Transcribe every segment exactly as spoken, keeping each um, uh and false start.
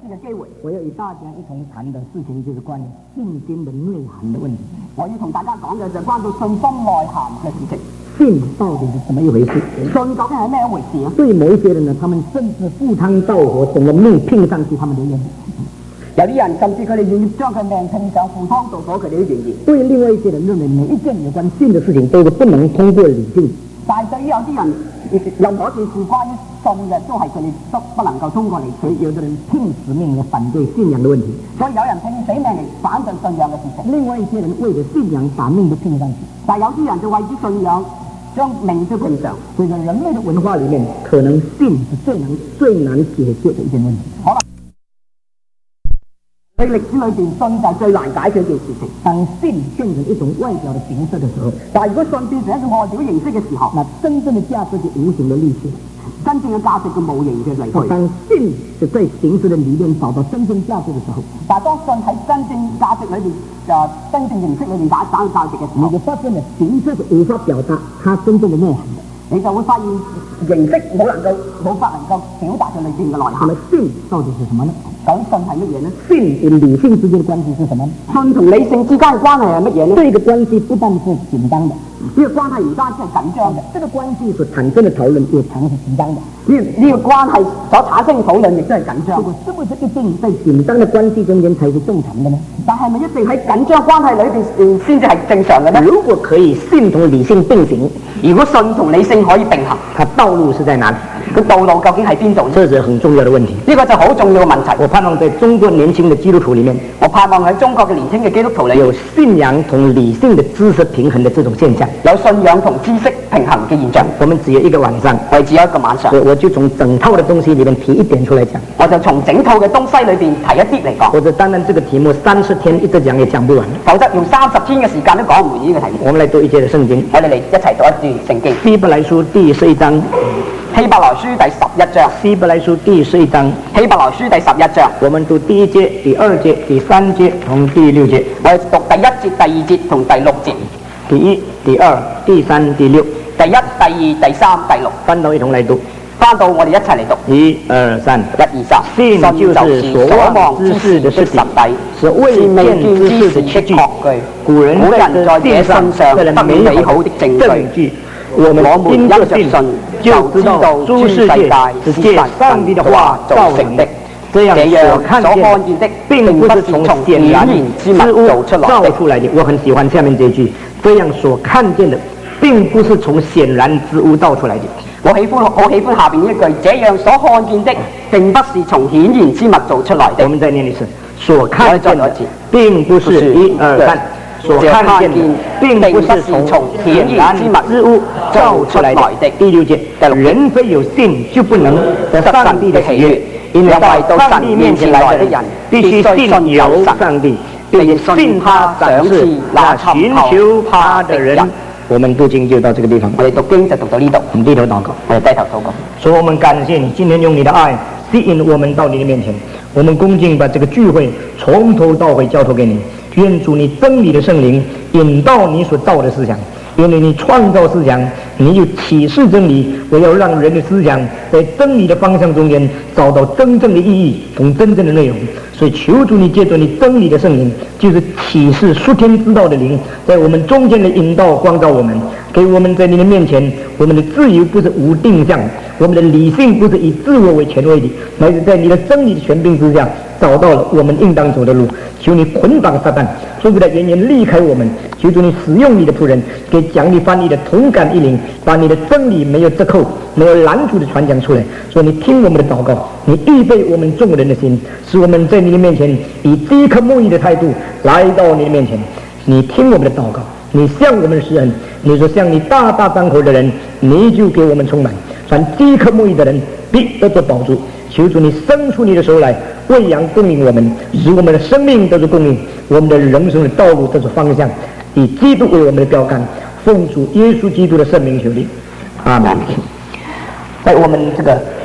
这个机會， 我要與大家一同談的事情就是關於信心的內涵的問題。 我要同大家講嘅就係關到信心內涵嘅事情。 信到底是怎麼一回事？ 信究竟係咩一回事啊？ 對某一些人呢，他們甚至赴湯蹈火，整個命拼上去，他們都願意。 有啲人甚至佢哋願意將佢命拼上赴湯蹈火，佢哋都願意。 對另外一些人認為每一件有關信的事情都是不能通過理性。 但係對於有啲人，任何一件事關於信嘅，都係佢哋都不能夠通過理性。 有的人拼死命嚟反對信仰的問題， 所以有人拼死命嚟反對信仰嘅事情。 另外一些人為了信仰把命都拼上去， 但係有啲人就為咗信仰將命都拼上。 所以在人類的文化裡面，可能信是最難最難解決的一件問題。 可能喺歷史裏邊，信就係最難解決一件事情。 當信變成一種外表的形式的時候， 但係如果信變成一種外表形式嘅時候， 那真正的價值就無形的離去， 真正嘅價值嘅無形嘅離去。 當信是在形式的裡面找到真正價值嘅時候， 但係當信喺真正價值裏邊誒真正形式裏邊打打到價值嘅時候， 你就發現了形式是無法表達它真正的內涵的。 你就會發現形式冇能夠冇法能夠表達佢裏邊嘅內涵。 那麼信到底是什麼呢？ 究竟信係乜嘢呢？ 信與理性之間的關係是什麼呢？ 信同理性之間嘅關係係乜嘢呢？ 這個關係不但是緊張的， 呢個關係唔單止係緊張嘅， 這個關係所產生的討論也常是緊張的。 呢呢個關係所產生嘅討論亦都係緊張。 是不是一定在緊張的關係中間才是正常的呢？ 但係咪一定喺緊張關係裏邊先至係正常嘅呢？ 如果可以信同理性並行， 如果信同理性可以並行， 它道路是在哪裡？ 個道路究竟喺邊度？ 這是很重要的問題。 呢個就好重要嘅問題。 我盼望在中國年輕的基督徒裡面， 我盼望喺中國嘅年輕嘅基督徒裏有信仰同理性的知識平衡的這種現象， 有信仰同知識平衡嘅現象。 我們只有一個晚上， 我哋只有一個晚上， 我我就從整套的東西裡面提一點出來講。 我就從整套嘅東西裏邊提一啲嚟講。 或者當然這個題目三十天一直講也講不完， 否則用三十天嘅時間都講唔完呢個題目。 我們來讀一節嘅聖經， 我哋嚟一齊讀一段聖經。 希伯來書第十一章。 希伯來書第十一章。 希伯來書第十一章。 希伯來書第十一章。 我們讀第一節、第二節、第三節同第六節。 我哋讀第一節、第二節同第六節。 第一、第二、第三、第六。 第一、第二、第三、第六。 翻到一同來讀。 翻到我哋一齊嚟讀。 一二三。 一二三。 信就是所望之事的實底，是未見之事的確據。古人在地上得了美好的證據。我們因着信就知道諸世界是借上帝的話造成的，這樣所看見的並不是從顯然之物造出來的。我很喜歡下面這句，這樣所看見的並不是從顯然之物造出來的。 我喜歡好喜歡下邊一句，這樣所看見的並不是從顯然之物造出來的。 我們再念一次，所看見的並不是一二三。所看見的並不是從顯然之物造出來的。第六節，人非有信就不能得上帝的喜悅，因為到上帝面前來的人必須信有上帝，並信他賞賜那尋求他的人。我們讀經就到這個地方， 我哋讀經就讀到呢度， 我們低頭禱告， 我哋低頭禱告。 所以我們感謝你，今天用你的愛吸引我們到你的面前，我們恭敬把這個聚會從頭到尾交託給你。願主你真理的聖靈引導你所造的思想，因為你創造思想，你就啟示真理，我要讓人的思想在真理的方向中間找到真正的意義同真正的內容。所以求主你借着你真理的聖靈，就是啟示屬天之道的靈，在我們中間的引導光照我們，給我們在你的面前，我們的自由不是無定向，我們的理性不是以自我為權威的，乃是在你的真理的權柄之下找到了我們應當走的路。求你捆綁撒旦，說不得遠遠離開我們。求主你使用你的僕人，給講你翻譯的同感一靈，把你的真理沒有折扣、沒有攔阻的傳講出來。所以你聽我們的禱告，你預備我們眾人的心，使我們在你的面前以飢渴慕義的態度來到你的面前。你聽我們的禱告，你向我們施恩。你說向你大大張口的人，你就給我們充滿。凡飢渴慕義的人，必得着飽足。求主你伸出你的手來餵養供應我們，使我們的生命得着供應，我們的人生的道路得着方向，以基督為我們的標杆，奉主耶穌基督的聖名求你，阿門。 在我們這個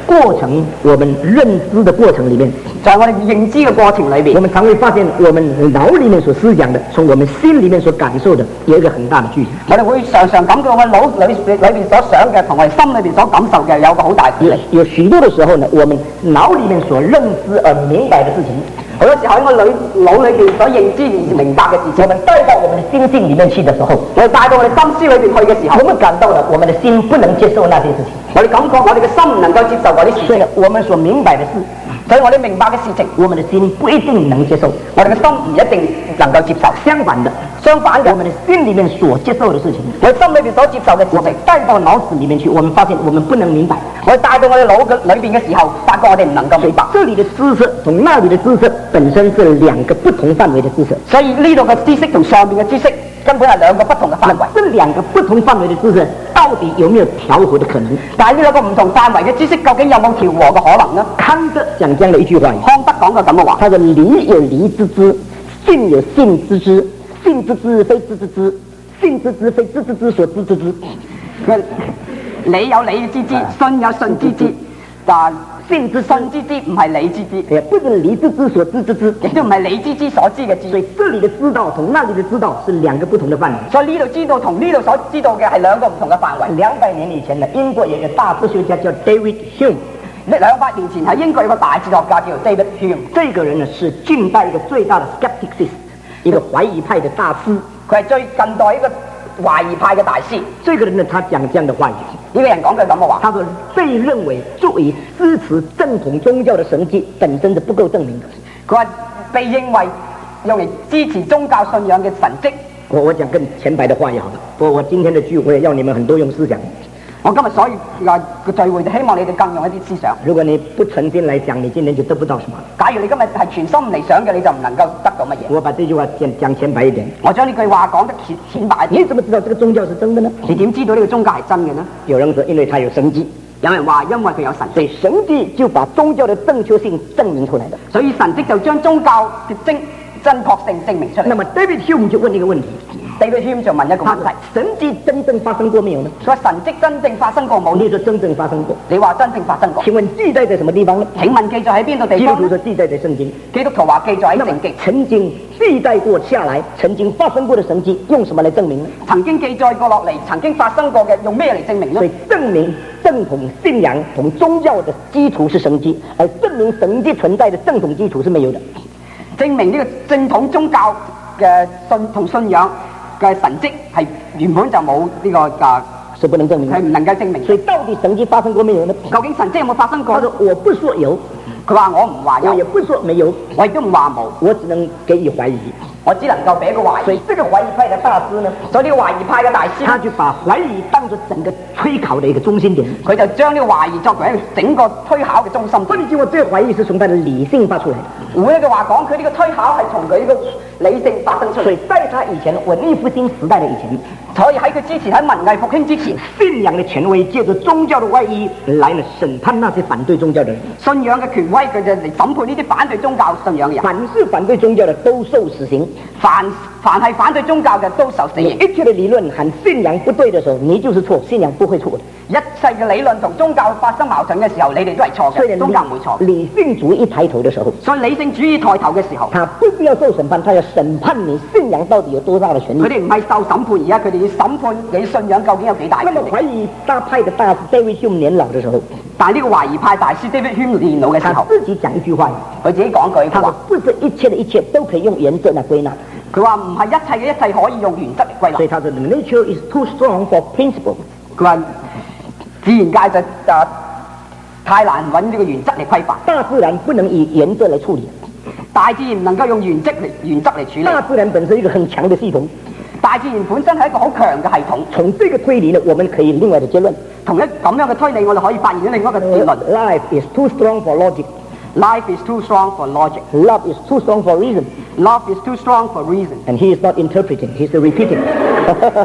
过程，我们认知的過程裏面， 在我哋認知嘅過程裏邊， 我們常會發現我們腦裡面所思想的，從我們心裡面所感受的，有一個很大的距離。 我哋會常常感覺我腦裏裏邊所想嘅同我哋心裏邊所感受嘅有個好大距離。 有許多的時候呢，我們腦裡面所認知而明白的事情， 好多時候喺我腦腦裏邊所認知而明白嘅事情， 我們帶到我們的心境裡面去的時候， 我哋帶到我哋心思裏邊去嘅時候， 我們感到了我們的心不能接受那些事情。 我哋感覺我哋嘅心唔能夠接受嗰啲事情， 所以呢，我們所明白的事， 所以我哋明白嘅事情， 我們的心不一定能接受， 我哋嘅心唔一定能夠接受。 相反的， 相反嘅， 我們的心裡面所接受的事情， 我哋心裏邊所接受嘅事我們情， 帶到腦子裡面去，我們發現我們不能明白。 我哋帶到我哋腦嘅裏邊嘅時候，發覺我哋唔能夠明白。 這裡的知識同那裡的知識本身是兩個不同範圍的知識， 所以呢度嘅知識同上面嘅知識根本係兩個不同嘅範圍。 這兩個不同範圍的知識到底有沒有調和的可能？ 但係呢兩個唔同範圍嘅知識究竟有冇調和嘅可能呢？ 康德講這樣的一句話， 康德講過咁嘅話， 他說理有理之知，信有信之知，信之知非知之知，信之知非知之知所知之知。 佢理有理之知，信有信之知，但信之信之知唔係理之知， 也不是理之知所知之知， 亦都唔係理之知所知嘅知。 所以這裡的知道同那裡的知道是兩個不同的範圍。 所以呢度知道同呢度所知道嘅係兩個唔同嘅範圍。 兩百年以前呢，英國有一個大哲學家叫 David Hume。 兩百年前喺英國有個大哲學家叫 David Hume， 這個人呢是近代一個最大的 skepticist， 一個懷疑派的大師。 佢係最近代一個懷疑派嘅大師。 這個人呢，他講這樣的話語。 呢個人講句咁嘅話， 他說被認為作為支持正統宗教的神蹟本身是不夠證明的。 佢話被認為用嚟支持宗教信仰嘅神蹟。 我我講更淺白的話也好了，我我今天的聚會要你們很多用思想。 我今日所以話個聚會就希望你哋更用一啲思想。 如果你不誠心來講，你今天就得不到什麼。 假如你今日係全心嚟想嘅，你就唔能夠得到乜嘢。 我把這句話講講淺白一點。 我將呢句話講得淺淺白一點。 你怎麼知道這個宗教是真的呢？ 你點知道呢個宗教係真嘅呢？ 有人說因為它有神蹟， 有人話因為佢有神所以神蹟就把宗教的正確性證明出來的。 所以神蹟就將宗教嘅真真確性證明出嚟。 那麼 David Hume 就問一個問題。 David Hume 就問一個問題： 神蹟真正發生過沒有呢？ 佢話神蹟真正發生過冇？ 你說真正發生過， 你話真正發生過？ 請問記載在什麼地方呢？ 請問記載喺邊度地基督方？ 徒說記載在聖經。 基督徒話記載喺聖經。 曾經記載過下來，曾經發生過的神蹟，用什麼來證明呢？ 曾經記載過落嚟，曾經發生過嘅，用咩嚟證明呢？ 所以證明正統信仰同宗教的基礎是神蹟，而證明神蹟存在的正統基礎是沒有的。 證明呢個正統宗教嘅信同信仰嘅神蹟係原本就冇呢個啊， 是不能證明的， 係唔能夠證明。 所以到底神蹟發生過沒有呢？ 究竟神蹟有冇發生過？ 他說我不說有， 佢話我唔話有， 我也不說沒有， 我亦都唔話冇， 我只能給予懷疑。 我只能夠俾一個懷疑。 所以這個懷疑派的大師呢， 所以呢個懷疑派嘅大師， 他就把懷疑當作整個推考的一個中心點， 佢就將呢個懷疑作為一個整個推考嘅中心。 換句話說，這個懷疑是從他的理性發出來的。 換一句話講，佢呢個推考係從佢呢個理性發生出嚟。 所以在他以前文藝復興時代的以前， 所以喺佢之前喺文藝復興之前， 信仰的權威借着宗教的外衣來了審判那些反對宗教的人。 信仰嘅權威佢就嚟審判呢啲反對宗教信仰嘅人。 凡是反對宗教的都受死刑， 凡凡係反對宗教嘅都受死刑。 一切的理論和信仰不對的時候，你就是錯，信仰不會錯的。 一切嘅理論同宗教發生矛盾嘅時候，你哋都係錯嘅，宗教唔會錯。 理性主義一抬頭的時候， 所以理性主義抬頭嘅時候， 他不是要受審判，他要審判你信仰到底有多大的權利。 佢哋唔係受審判，而家佢哋要審判你信仰究竟有幾大。 那麼懷疑大派的大師 David Hume 年老的時候， 但係呢個懷疑派大師 David Hume 年老嘅時候， 他自己講一句話， 佢自己講句， 他說不是一切的一切都可以用原則來歸納。 佢話唔係一切嘅一切可以用原則嚟歸納。 所以他說 nature is too strong for principle。 佢話自然界就就太難揾呢個原則嚟規範。 大自然不能以原則來處理， 大自然唔能夠用原則嚟原則嚟處理。 大自然本身一個很強的系統， 大自然本身係一個好強嘅系統。 從這個推理呢，我們可以另外的結論。 同一咁樣嘅推理，我哋可以發現另外一個結論。 Life is too strong for logic. Life is too strong for logic. Love is too strong for reason. Love is too strong for reason. And he is not interpreting, he is repeating.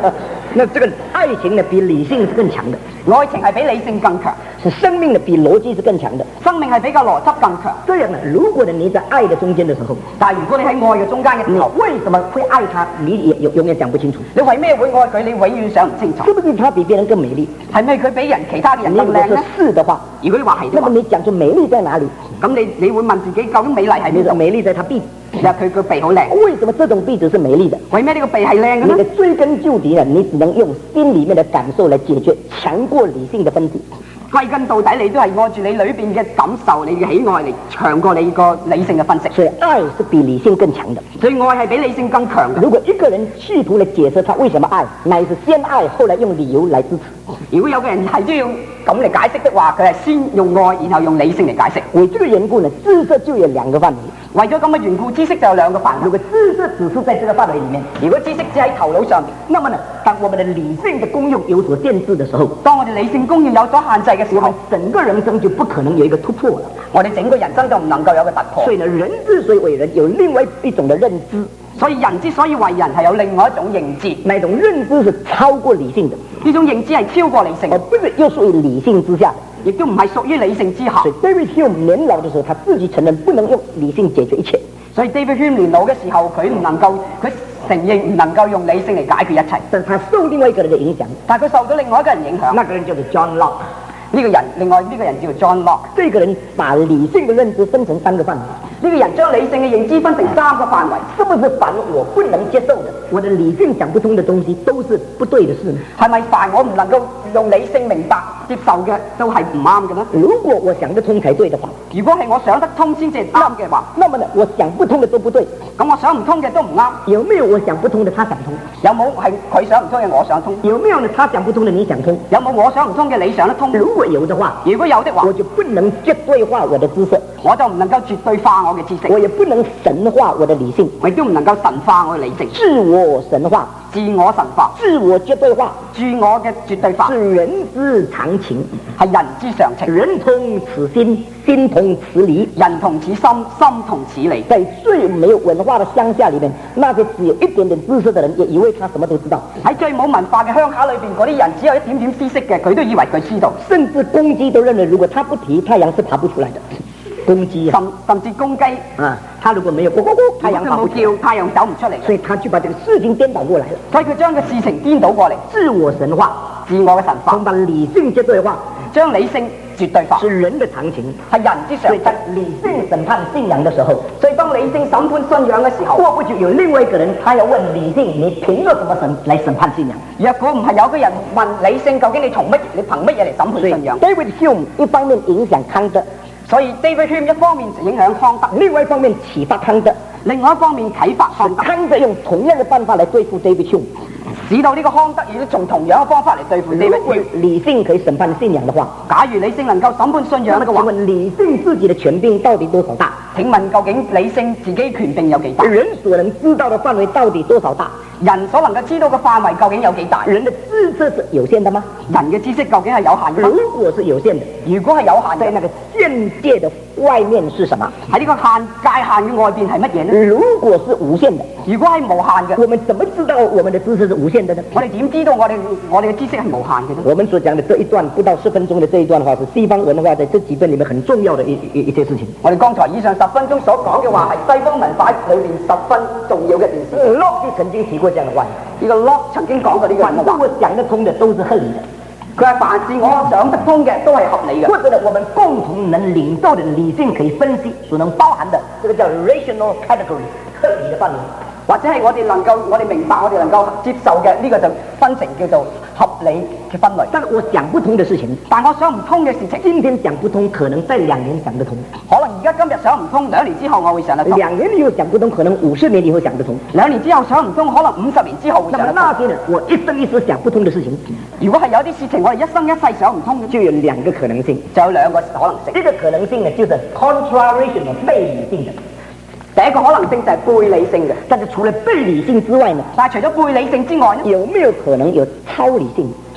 那这个爱情呢，比理性是更強的， 愛情係比理性更強， 是生命呢，比邏輯是更強的。 生命係比較邏輯更強。 這樣呢，如果呢你在愛的中間的時候， 但係如果你喺愛嘅中間嘅時候， 為什麼會愛他，你也永永遠講不清楚。 你為咩會愛佢？你永遠想唔清楚。 是不是他比別人更美麗？ 係咪佢比人其他嘅人更靚呢？ 是的話， 如果你話係， 那麼你講出美麗在哪裡？ 咁你你會問自己究竟美麗係邊度？ 美麗在他鼻子， 其實佢個鼻好靚。 為什麼這種鼻子是美麗的？ 為咩呢個鼻係靚嘅呢？ 你的追根究底呢，你只能用心裡面的感受來解決，強過理性的分析。 歸根到底，你都係按住你裏邊嘅感受、你嘅喜愛嚟強過你個理性嘅分析。 所以愛是比理性更強的。 所以愛係比理性更強嘅。 如果一個人試圖嚟解釋他為什麼愛，乃是先愛，後來用理由來支持。 如果有個人係都要咁嚟解釋的話，佢係先用愛，然後用理性嚟解釋。 為這個緣故呢，知識就有兩個範圍。 為咗咁嘅緣故，知識就有兩個範圍。 如果知識只是在這個範圍裡面， 如果知識只喺頭腦上面， 那麼呢，當我們的理性的功用有所限制的時候， 當我哋理性功用有所限制嘅時候， 整個人生就不可能有一個突破了。 我哋整個人生就唔能夠有個突破。 所以呢，人之所以為人，有另外一種的認知。 所以人之所以為人係有另外一種認知， 那種認知是超過理性的。 呢種認知係超過理性， 而不是又屬於理性之下， 亦都唔係屬於理性之下。 所以 David Hume 年老的時候，他自己承認不能用理性解決一切。 所以 David Hume 年老嘅時候，佢唔能夠，佢承認唔能夠用理性嚟解決一切。 但他受另外一個人的影響， 但係佢受到另外一個人影響。 那個人叫做 John Locke。 呢個人，另外呢個人叫做 John Locke。 這個人把理性的認知分成三個範圍。 呢個人將理性嘅認知分成三個範圍， 是不是凡我不能接受的，我的理性講不通的東西都是不對的事呢？ 係咪凡我唔能夠用理性明白接受嘅都係唔啱嘅呢？ 如果我想得通才對的話， 如果係我想得通先至係啱嘅話， 那麼呢，我想不通的都不對。 咁我想唔通嘅都唔啱。 有沒有我想不通的他想通？ 有冇係佢想唔通嘅我想通？ 有沒有呢他想不通的你想通？ 有冇我想唔通嘅你想得通？ 如果有的話， 如果有的話， 我就不能絕對化我的知識， 我就唔能夠絕對化我嘅知識， 我也不能神化我的理性， 我亦都唔能夠神化我嘅理性。 自我神化， 自我神化， 自我絕對化， 自我嘅絕對化， 是人之常情， 係人之常情。 人同此心，心同此理， 人同此心，心同此理。 在最沒有文化的鄉下裏面，那些只有一點點知識的人，也以為他什麼都知道。 喺最冇文化嘅鄉下裏邊，嗰啲人只有一點點知識嘅，佢都以為佢知道。 甚至公雞都認為，如果他不提，太陽是爬不出來的。公雞啊， 甚甚至公雞啊，他如果沒有咕咕咕，太陽跑不叫，太陽走唔出嚟， 所以他就把這個事情顛倒過來了。 所以佢將個事情顛倒過嚟， 自我神化， 自我嘅神化， 把理性絕對化， 將理性絕對化， 是人的常情， 係人之常情。 理性審判信仰的時候， 所以當理性審判信仰嘅時候， 過不久有另外一個人，他要問理性：你憑着什麼審來審判信仰？ 若果唔係有個人問理性，究竟你從乜，你憑乜嘢嚟審判信仰 ？David Hume 一方面影響康德。 所以 David Hume 一方面影響康德， 另外一方面啟發康德， 另外一方面啟發康德。 康德用同樣的辦法來對付 David Hume， 使到呢個康德亦都從同樣嘅方法嚟對付 David Hume。 理性可以審判信仰的話， 假如理性能夠審判信仰嘅話， 請問理性自己的權柄到底多少大？ 請問究竟理性自己權柄有幾大？ 人所能知道的範圍到底多少大？ 人所能夠知道嘅範圍究竟有幾大？ 人的知識是有限的嗎？ 人嘅知識究竟係有限嘅嗎？ 如果是有限的， 如果係有限嘅， 在那個限界的外面是什麼？ 喺呢個限界限嘅外邊係乜嘢呢？ 如果是無限的， 如果係無限嘅， 我們怎麼知道我們的知識是無限的呢？ 我哋點知道我哋我哋嘅知識係無限嘅呢？ 我們所講的這一段不到十分鐘的這一段話，是西方文化在這幾本裡面很重要的一一一些事情。 我哋剛才以上十分鐘所講嘅話，係西方文化裏面十分重要嘅一件事。 Locke曾經提過這樣的話。 呢個 Locke 曾經講過呢個話， 凡我想得通的都是合理的。 佢話凡是我想得通嘅都係合理嘅。 或者呢，我們共同能領受的理性可以分析所能包含的，這個叫 rational category， 合理的範圍。 或者係我哋能夠我哋明白我哋能夠接受嘅呢、這個就分成叫做合理嘅分類。 但係我想不通嘅事情， 但我想唔通嘅事情， 今天想不通，可能在兩年想得通。 可能而家今日想唔通，兩年之後我會想得通。 兩年以後想不通，可能五十年以後想得通。 兩年之後想唔通，可能五十年之後會想得通。 那麼那些呢，我一生一世想不通嘅事情， 如果係有啲事情我哋一生一世想唔通嘅， 就有兩個可能性， 就有兩個可能性。 一個可能性呢，就是 contrarian 背理性的。 第一個可能性就係背理性嘅， 但是除了背理性之外呢， 但係除咗背理性之外呢， 有沒有可能有超理性？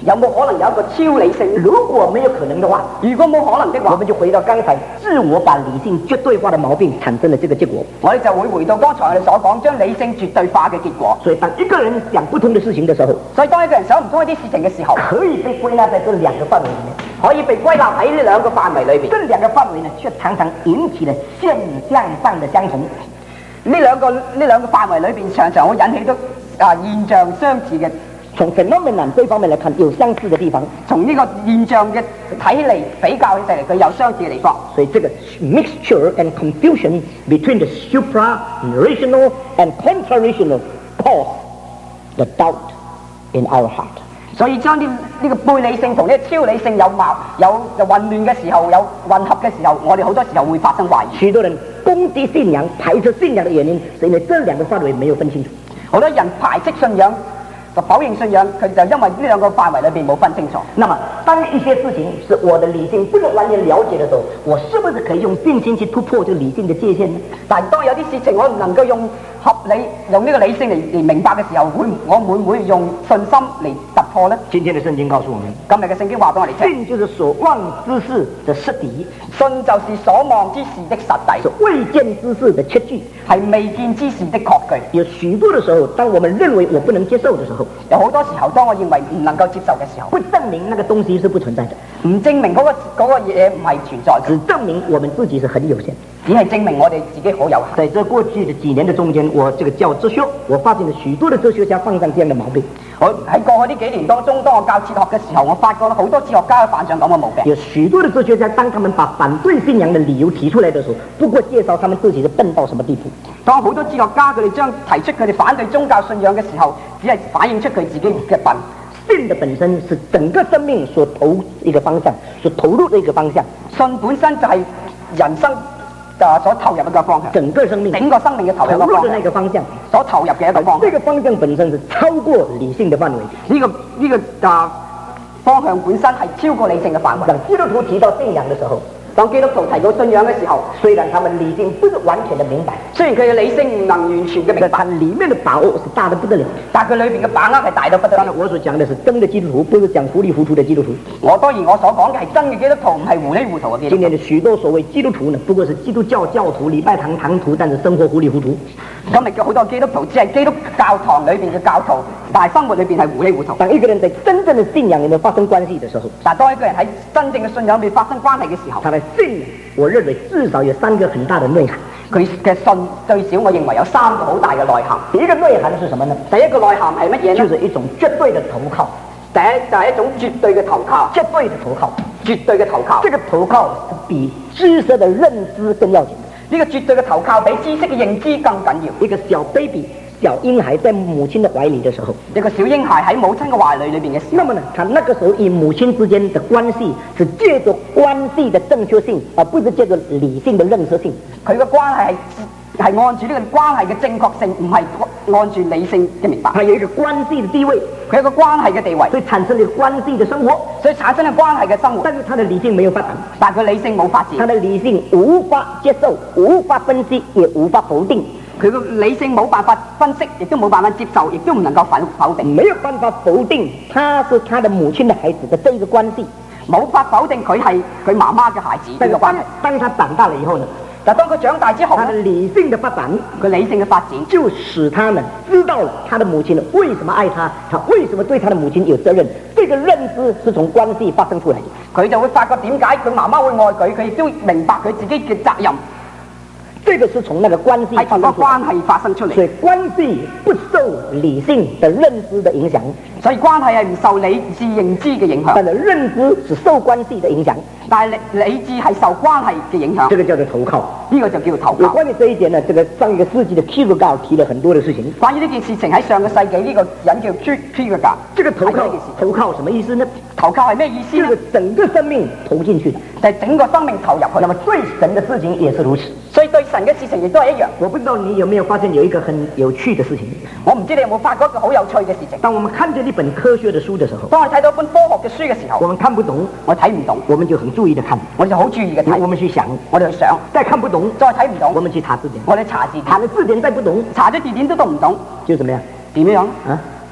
有冇可能有一個超理性？ 如果沒有可能的話， 如果冇可能的話， 我們就回到剛才自我把理性絕對化的毛病產生了這個結果。 我哋就會回到剛才我哋所講將理性絕對化嘅結果。 所以當一個人想不通的事情的時候， 所以當一個人想唔通一啲事情嘅時候， 可以被歸納在這兩個範圍裡面， 可以被歸納喺呢兩個範圍裏邊。 這兩個範圍呢，卻常常引起了現象上的相同。 呢兩個呢兩個範圍裏邊，常常會引起到啊現象相似嘅。 從 phenomenon 這方面來看，有相似的地方； 從呢個現象嘅睇起嚟比較起嚟，佢有相似嘅地方。 所以這個 mixture and confusion between the supra-rational and contra-rational cause the doubt in our heart。 所以將呢呢個背理性同呢個超理性有矛有有混亂嘅時候，有混合嘅時候，我哋好多時候會發生懷疑。 許多人攻擊信仰、排斥信仰的原因，是因為這兩個範圍沒有分清楚。 好多人排斥信仰，就否認信仰，佢就因為呢兩個範圍裏邊冇分清楚。 那麼，當一些事情是我的理性不能完全了解的時候，我是不是可以用信心去突破這個理性的界限呢？ 但係當有啲事情我唔能夠用合理用呢個理性嚟嚟明白嘅時候，會我會唔會用信心嚟突破呢？ 今天的聖經告訴我們， 今日嘅聖經話俾我哋聽， 信就是所望之事的實底， 信就是所望之事的實底， 是未見之事的確據， 係未見之事的確據。 有許多的時候，當我們認為我不能接受的時候， 有好多時候，當我認為唔能夠接受嘅時候， 不證明那個東西是不存在的， 唔證明嗰、那個嗰、那個嘢唔係存在嘅， 只證明我們自己是很有限， 只係證明我哋自己好有限。 在這過去的幾年的中間，我這個教哲學，我發現了許多的哲學家犯上這樣的毛病。 我喺過去呢幾年當中，當我教哲學嘅時候，我發覺好多哲學家犯上咁嘅毛病。 有許多的哲學家，當他們把反對信仰的理由提出來的時候，不過介紹他們自己是笨到什麼地步。 當好多哲學家佢哋將提出佢哋反對宗教信仰嘅時候，只係反映出佢自己嘅笨。 信的本身是整個生命所投一個方向，所投入的一個方向。 信本身就係人生啊所投入嘅一個方向， 整個生命整個生命嘅投入投入的那個方向， 所投入嘅一個方向。 這個方向本身是超過理性的範圍。 呢個呢個啊方向本身係超過理性嘅範圍。 當基督徒提到信仰的時候， 當基督徒提到信仰嘅時候， 雖然他們理性不是完全的明白， 雖然佢嘅理性唔能完全嘅明白， 但裡面的把握是大得不得了。 但佢裏邊嘅把握係大到不得了。 當然，我所講的是真的基督徒，不是講糊裡糊塗的基督徒。 我當然我所講嘅係真嘅基督徒，唔係糊裡糊塗嘅基督徒。 今天的許多所謂基督徒呢，不過是基督教教徒、禮拜堂堂徒，但是生活糊裡糊塗。 今日嘅好多基督徒只係基督教堂裏邊嘅教徒，但係生活裏邊係糊裡糊塗。 當一個人在真正的信仰裡面發生關係的時候， 但當一個人喺真正嘅信仰裏面發生關係嘅時候， 他的信仰，我認為至少有三個很大的內涵。 佢嘅信最少我認為有三個好大嘅內涵。 第一個內涵是什麼呢？ 第一個內涵係乜嘢呢？ 就是一種絕對的投靠。 第一就係一種絕對嘅投靠， 絕對的投靠， 絕對嘅投靠。 這個投靠是比知識的認知更要緊。 呢個絕對嘅投靠比知識嘅認知更緊要。 一個小 baby 小嬰孩在母親的懷裡的時候， 一個小嬰孩喺母親嘅懷裡裏邊嘅時候， 那麼呢，他那個時候與母親之間的關係是借着關係的正確性，而不是借着理性的認識性。 佢嘅關係係係按住呢個關係嘅正確性，唔係按住理性嘅明白。 他有一個關係的地位， 佢有一個關係嘅地位， 所以產生了關係的生活， 所以產生了關係嘅生活。 但是他的理性沒有發展， 但係佢理性冇發展， 他的理性無法接受，無法分析，也無法否定。 佢個理性冇辦法分析，亦都冇辦法接受，亦都唔能夠否否定。 沒有辦法否定他是他的母親的孩子的這個關係， 冇法否定佢係佢媽媽嘅孩子呢個關係。 當他長大了以後呢？ 但當佢長大之後， 他的理性的發展， 佢理性嘅發展就使他們知道了他的母親為什麼愛他，他為什麼對他的母親有責任。這個認知是從關係發生出來的， 佢就會發覺點解佢媽媽會愛佢，佢亦都明白佢自己嘅責任。 這個是從那個關係係從個關係發生出嚟， 所以關係不受理性的認知的影響， 所以關係係唔受理智認知嘅影響， 但係認知是受關係的影響， 但係理理智係受關係嘅影響。 這個叫做投靠， 呢個就叫做投靠。 有關於這一點呢，這個上一個世紀的 Kierkegaard 提了很多的事情。 關於呢件事情喺上個世紀呢個人叫 Kierkegaard， 這個投靠投靠什麼意思呢？ 投靠係咩意思呢？ 就是整個生命投進去， 就係整個生命投入去。 那麼對神的事情也是如此。 所以對神嘅事情亦都係一樣。 我不知道你有沒有發現有一個很有趣的事情。 我唔知你有冇發覺一個好有趣嘅事情。 當我們看見一本科學的書的時候， 當我睇到一本科學嘅書嘅時候， 我們看不懂， 我睇唔懂， 我們就很注意的看， 我就好注意嘅睇。 我們去想， 我哋去想， 再看不懂， 再睇唔懂， 我們去查字典， 我哋查字典， 查了字典再不懂， 查咗字典都讀唔懂， 就怎麼樣？ 點樣啊？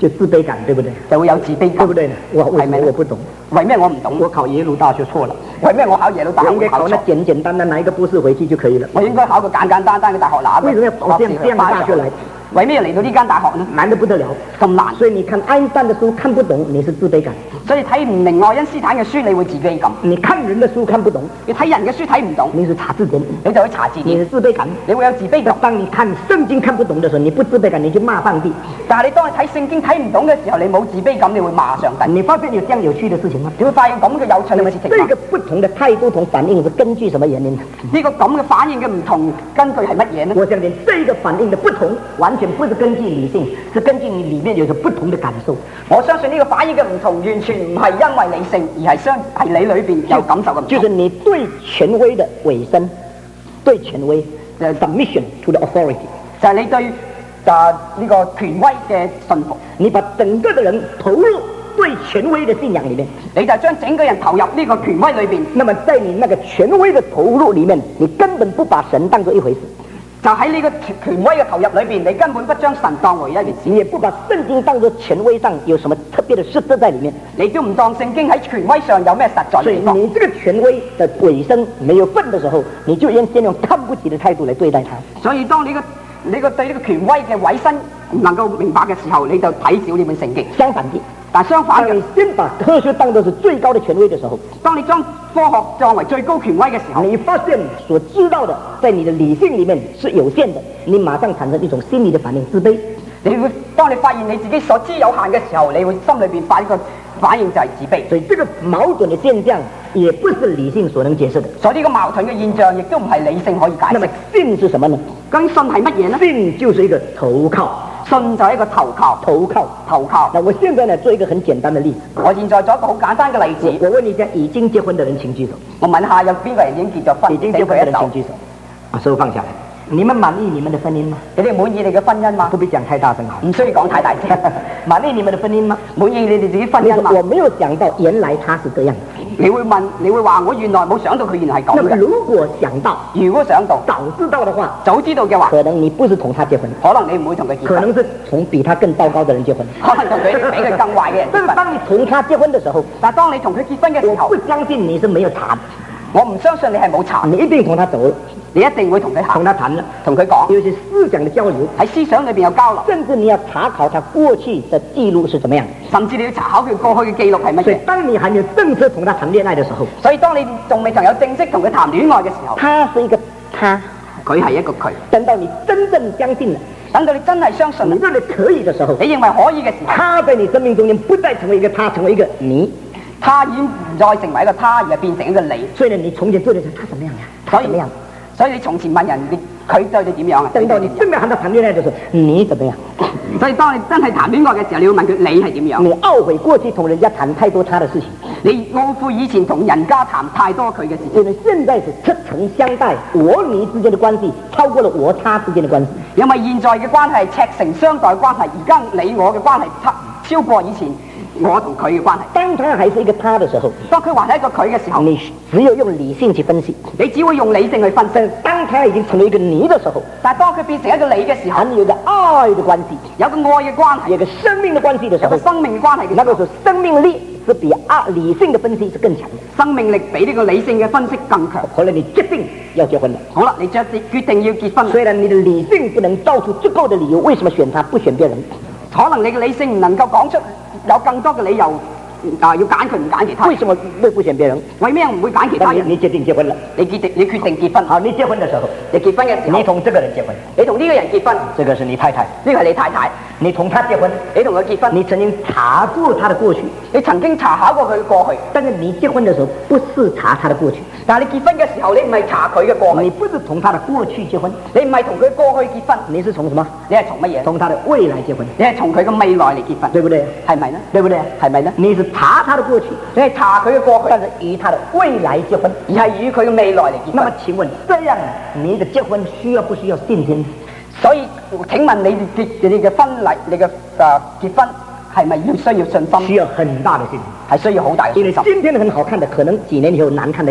就自卑感，对不对？ 就會有自卑感， 對不對呢？我為什麼係咪呢我不懂？ 為咩我唔懂？ 我考耶魯大學錯了， 為咩我考耶魯大學我應該考那會考錯？ 簡簡單單拿一個博士回去就可以了。 我應該考個簡簡單單嘅大學拿為什麼要跑這樣這樣的大學來？ 為咩要嚟到呢間大學呢？ 難得不得了， 咁難， 所以你看愛因斯坦的書看不懂，你是自卑感； 所以睇唔明愛因斯坦嘅書，你會自卑感； 你看人的書看不懂， 你睇人嘅書睇唔懂， 你是查字典， 你就會查字你典， 是自卑感。 你會有自卑感。 當你看聖經看不懂的時候，你不自卑感，你就罵上帝。 但係你當你睇聖經睇唔懂嘅時候，你冇自卑感，你會罵上帝。 你發現有這樣有趣的事情嗎？ 你會發現咁嘅有趣嘅事情嗎？ 這個不同的態度同反應是根據什麼原因？ 呢個咁嘅反應嘅唔同根據係乜嘢呢？ 我相信這個反應的不同，完全不是根據理性，是根據你裏面有着不同的感受。 我相信呢個反應嘅唔同，完全唔係因為理性，而係相係你裏邊有感受嘅唔同。 就是你對權威的委身，對權威的 submission to the authority， 就係你對就呢個權威嘅信服。 你把整個的人投入對權威的信仰裏面， 你就將整個人投入呢個權威裏邊。 那麼在你那個權威的投入裏面，你根本不把神當作一回事。 就喺呢個權威嘅投入裏邊，你根本不將神當為一回事， 你也不把聖經當作權威上有什麼特別的實質在裏面， 你都唔當聖經喺權威上有咩實在所以地方。 你這個權威的委身沒有份的時候，你就應先用看不起的態度來對待他。 所以當你個你個對呢個權威嘅委身唔能夠明白嘅時候，你就睇少呢本聖經。 相反的， 但相反嘅， 當你先把科學當作是最高的權威的時候， 當你將科學作為最高權威嘅時候， 你發現所知道的在你的理性裏面是有限的，你馬上產生一種心理的反應，自卑。 你會當你發現你自己所知有限嘅時候，你會心裏邊發一個反應就係自卑。 所以這個矛盾的現象也不是理性所能解釋的。 所以呢個矛盾嘅現象亦都唔係理性可以解釋。 那麼信是什麼呢？ 咁信係乜嘢呢？ 信就是一個投靠。 信就係一個投靠， 投靠， 投靠。 那我現在呢，做一個很簡單的例子。 我現在做一個好簡單嘅例子。 我問你一下，已經結婚的人請舉手。 我問下有邊個人已經結咗婚？ 已經結婚的人請舉手。把手放下來。你們滿意你們的婚姻嗎？ 你哋滿意你嘅婚姻嗎？ 不必講太大聲好。 唔需要講太大聲。 滿意你們的婚姻嗎？ 滿意你哋自己婚姻嗎？ 我沒有想到原來他是這樣。 你會問，你會話我原來冇想到佢原來係咁嘅。 那麼如果想到， 如果想到， 早知道的話， 早知道嘅話， 可能你不是同他結婚， 可能你唔會同佢結婚， 可能是同比他更糟糕的人結婚， 可能同佢比佢更壞嘅人結婚。 但是當你同他結婚的時候， 但係當你同佢結婚嘅時候， 我不相信你是沒有查的， 我唔相信你係冇查， 你一定同他走了。 你一定會同佢行， 同他談了， 同佢講， 有些思想的交流， 喺思想裏邊有交流， 甚至你要查考他過去的記錄是怎麼樣， 甚至你要查考佢過去嘅記錄係乜所以嘢。 當你還沒有正式同他談戀愛的時候， 所以當你仲未曾有正式同佢談戀愛嘅時候， 他是一個他， 佢係一個佢。 等到你真正相信了， 等到你真係相信， 你認為可以的時候， 你認為可以嘅時候， 他在你生命中間不再成為一個他，成為一個你， 他已經唔再成為一個他，而係變成一個你。 所以呢，你從前做的是他怎麼樣呀？他怎麼樣？ 所以你從前問人，你佢對你點樣啊？ 等到你真的和他談戀愛的時候，你怎麼樣？ 所以當你真係談戀愛嘅時候，你要問佢你係點樣？ 你懊悔過去同人家談太多他的事情， 你懊悔以前同人家談太多佢嘅事情。 因為現在是赤誠相待，我你之間的關係超過了我他之間的關係。 因為現在嘅關係係赤誠相待嘅關係，而家你我嘅關係超超過以前我同佢嘅關係。 當他還是一個他的時候， 當佢還係一個佢嘅時候， 你只有用理性去分析， 你只會用理性去分析。 當他已經成為一個你的時候， 但係當佢變成一個你嘅時候， 你有個愛的關係， 有個愛嘅關係， 有個生命的關係的時候， 有個生命嘅關係嘅時候， 那個時候生命力是比啊理性的分析是更強的， 生命力比呢個理性嘅分析更強。 後來你決定要結婚了， 好啦，你決決定要結婚。 雖然你的理性不能造出足夠的理由，為什麼選他不選別人？ 可能你嘅理性唔能夠講出有更多嘅理由。啊！要揀佢唔揀其他， 為什麼會不選別人？ 為咩唔會揀其他人？ 你決定結婚了， 你決定你決定結婚。 好，你結婚的時候， 你結婚嘅時候， 你同這個人結婚， 你同呢個人結婚， 這個是你太太， 呢個係你太太。 你同他結婚， 你同佢結婚， 你曾經查過他的過去， 你曾經查考過佢嘅過去。 但是你結婚的時候不是查他的過去， 但係你結婚嘅時候，你唔係查佢嘅過去， 你不是同他的過去結婚， 你唔係同佢過去結婚， 你是從什麼？ 你係從乜嘢？ 從他的未來結婚， 你係從佢嘅未來嚟結婚， 對不對？ 係咪呢？ 對不對？ 係咪呢？ 你是查他的過去， 你係查佢嘅過去， 但是與他的未來結婚， 而係與佢嘅未來嚟結婚。 那麼請問，這樣你的結婚需要不需要信心？ 所以請問你結你嘅婚禮，你嘅誒結婚係咪要需要信心？ 需要很大的信心， 係需要好大嘅信心。 因為今天很好看的，可能幾年以後難看的要死。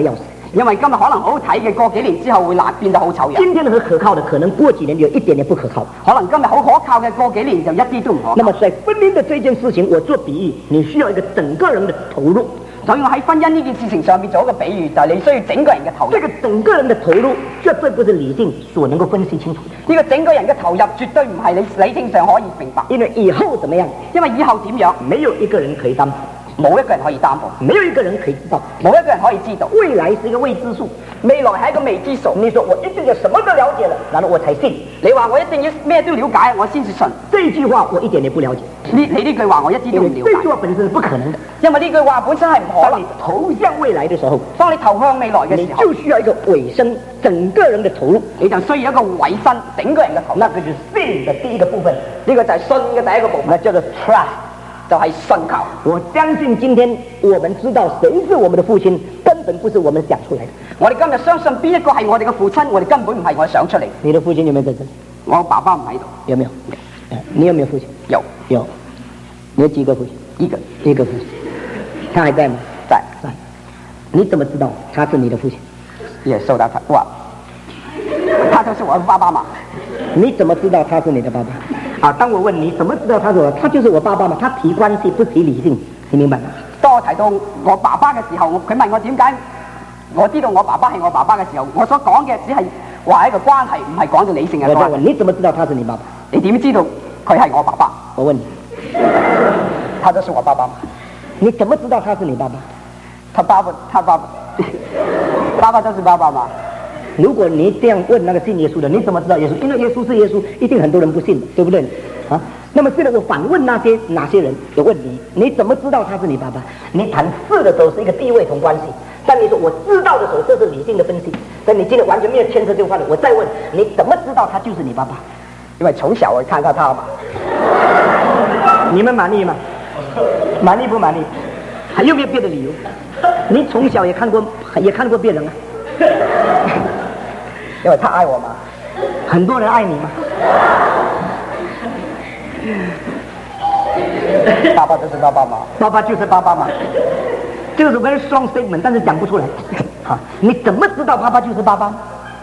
因為今日可能好好睇嘅，過幾年之後會爛變得好醜樣。 今天的很可靠的，可能過幾年就有一點點不可靠。 可能今日好可靠嘅，過幾年就一啲都唔可靠。 那麼在婚姻的這件事情，我做比喻，你需要一個整個人的投入。 所以我喺婚姻呢件事情上面做一個比喻，就係、是、你需要整個人嘅投入。 這個整個人的投入，絕對不是理性所能夠分析清楚的。 呢個整個人嘅投入，絕對唔係你理性上可以明白。 因為以後怎麼樣？ 因為以後點樣？ 沒有一個人可以擔保。 冇一個人可以擔保， 沒有一個人可以知道， 冇一個人可以知道。 未來是一個未知數， 未來係一個未知數。 你說我一定要什麼都了解了，然後我才信。 你話我一定要咩都了解，我先至信。 這句話我一點也不了解。 你你呢句話我一啲都唔了解。 這句話本身是不可能的， 因為呢句話本身係唔可能。 當你投向未來的時候， 當你投向未來嘅時候， 你就需要一個委身，整個人的投入， 你就需要一個委身，整個人嘅投入。 那個就是信的第一個部分， 呢個就係信嘅第一個部分， 那叫做 trust。 就係信靠。 我相信今天我們知道誰是我們的父親，根本不是我們想出來的。 我哋今日相信邊一個係我哋嘅父親，我哋根本唔係我想出嚟。 你的父親有沒有在這裡？ 我爸爸唔喺度。 有沒有？你有沒有父親？ 有。 有。你有幾個父親？ 一個。 一個父親。他還在嗎？ 在。 在。你怎麼知道他是你的父親？ 也受到他哇，他就是我的爸爸嘛。 你怎麼知道他是你的爸爸？啊！當我問你怎麼知道他說他就是我爸爸嘛？他提關係不提理性，你明白嗎？ 當我提到我爸爸嘅時候，佢問我點解我知道我爸爸係我爸爸嘅時候，我所講嘅只係話一個關係，唔係講到理性嘅關係。我再問你怎麼知道他是你爸爸？你點知道佢係我爸爸？我問你，他就是我爸爸嘛？ 你怎麼知道他是你爸爸？ 他爸爸，他爸爸，爸爸就是爸爸嘛？ 如果你這樣問那個信耶穌的，你怎麼知道耶穌？因為耶穌是耶穌，一定很多人不信的，對不對？啊，那麼現在我反問那些哪些人有問題，你怎麼知道他是你爸爸？你談是的時候是一個地位同關係，但你說我知道的時候，這是理性的分析。但你今天完全沒有牽扯這塊的，我再問你怎麼知道他就是你爸爸？ 因為從小我看到他嘛。 你們滿意嗎？滿意不滿意？還有沒有別的理由？你從小也看過，也看過別人啊？ 因為他愛我嘛， 很多人愛你嗎？ 爸爸就是爸爸嘛， 爸爸就是爸爸嘛，這個是 very strong statement，但是講不出來。好，你怎麼知道爸爸就是爸爸？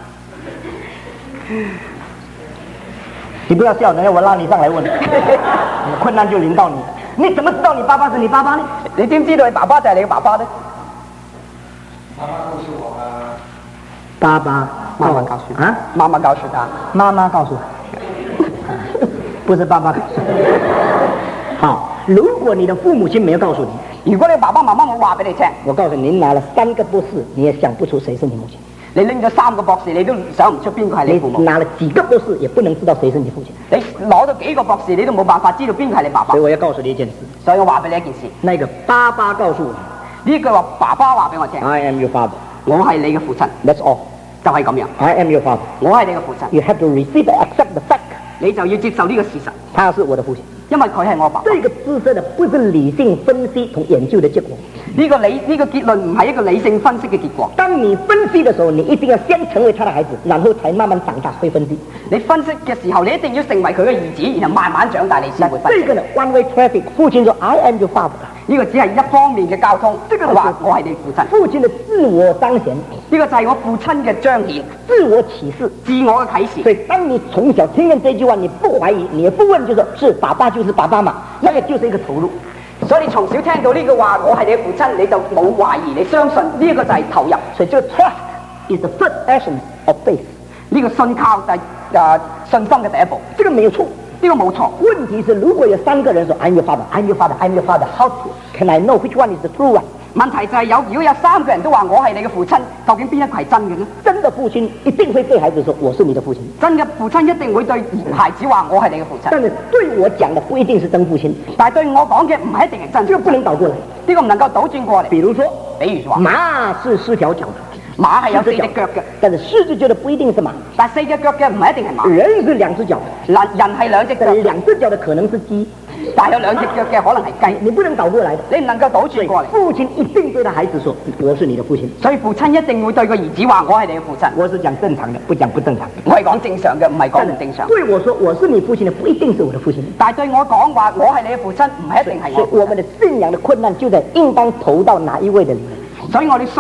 你不要笑，等下我拉你上來問，困難就臨到你。你怎麼知道你爸爸是你爸爸呢？ 你點知道你爸爸就係你嘅爸爸呢？ 媽媽告訴我啊。爸爸， 媽媽告訴啊， 媽媽告訴他， 媽媽告訴他，不是爸爸告訴他。好，如果你的父母親沒有告訴你， 如果你爸爸媽媽冇話俾你聽， 我告訴你，你拿了三個博士，你也想不出誰是你母親。 你拎咗三個博士，你都想唔出邊個係你父母。 你拿了幾個博士，也不能知道誰是你父親。 你攞咗幾個博士，你都冇辦法知道邊個係你爸爸。 所以我要告訴你一件事， 所以我話俾你一件事， 那個爸爸告訴我， 呢句話爸爸話俾我聽 I am your father， 我係你嘅父親。 That's all， 就係咁樣。 I am your father， 我係你嘅父親。 You have to receive and accept the fact， 你就要接受呢個事實， 他是我的父親。 因為佢係我爸爸。 這個自身的不是理性分析同研究的結果。 呢個理呢、這個結論唔係一個理性分析嘅結果。 當你分析的時候，你一定要先成為他的孩子，然後才慢慢長大會分析。 你分析嘅時候，你一定要成為佢嘅兒子，然後慢慢長大，你先會分析。 這個呢 one way traffic， 父親說 I am your father， 呢個只係一方面嘅交通。這個話我係你父親。 父親的自我彰顯， 呢個就係我父親嘅彰顯， 自我啟示， 自我嘅啟示。 所以當你從小聽見這句話，你不懷疑，你也不問，就說是爸爸就是爸爸嘛，那個就是一個投入。所以你從小聽到呢句話，我係你嘅父親，你就冇懷疑，你相信呢一個就係投入。所以這個 trust is the first essence of faith。呢個信靠就係誒信心嘅第一步。這個沒有錯，呢個冇錯。問題是如果有三個人說 I'm your father, I'm your father, I'm your father, how can I know which one is the true one？問題就係有，如果有三個人都話我係你嘅父親，究竟邊一個係真嘅呢？真的父親一定會對孩子說我是你的父親。真嘅父親一定會對孩子話我係你嘅父親。但是對我講的不一定是真父親，但係對我講嘅唔係一定係真。這個不能倒過來，呢個唔能夠倒轉過嚟。比如說，比如說，馬是四條腳的，馬係有四隻腳嘅，但是四隻腳的不一定是馬，但四隻腳嘅唔係一定係馬。人是兩隻腳的，人人係兩隻腳，兩隻腳的可能是雞。但有兩隻腳嘅可能係雞，你不能倒過來的，你唔能夠倒轉過嚟。父親一定對他孩子說：我是你的父親。所以父親一定會對個兒子話：我係你嘅父親。我是講正常的，不講不正常的。我係講正常嘅，唔係講唔正常。對我說我是你父親的，不一定是我的父親。但係對我講話我係你嘅父親，唔係一定係我。所以我們的信仰的困難就在應當投到哪一位的裏面。所以我哋信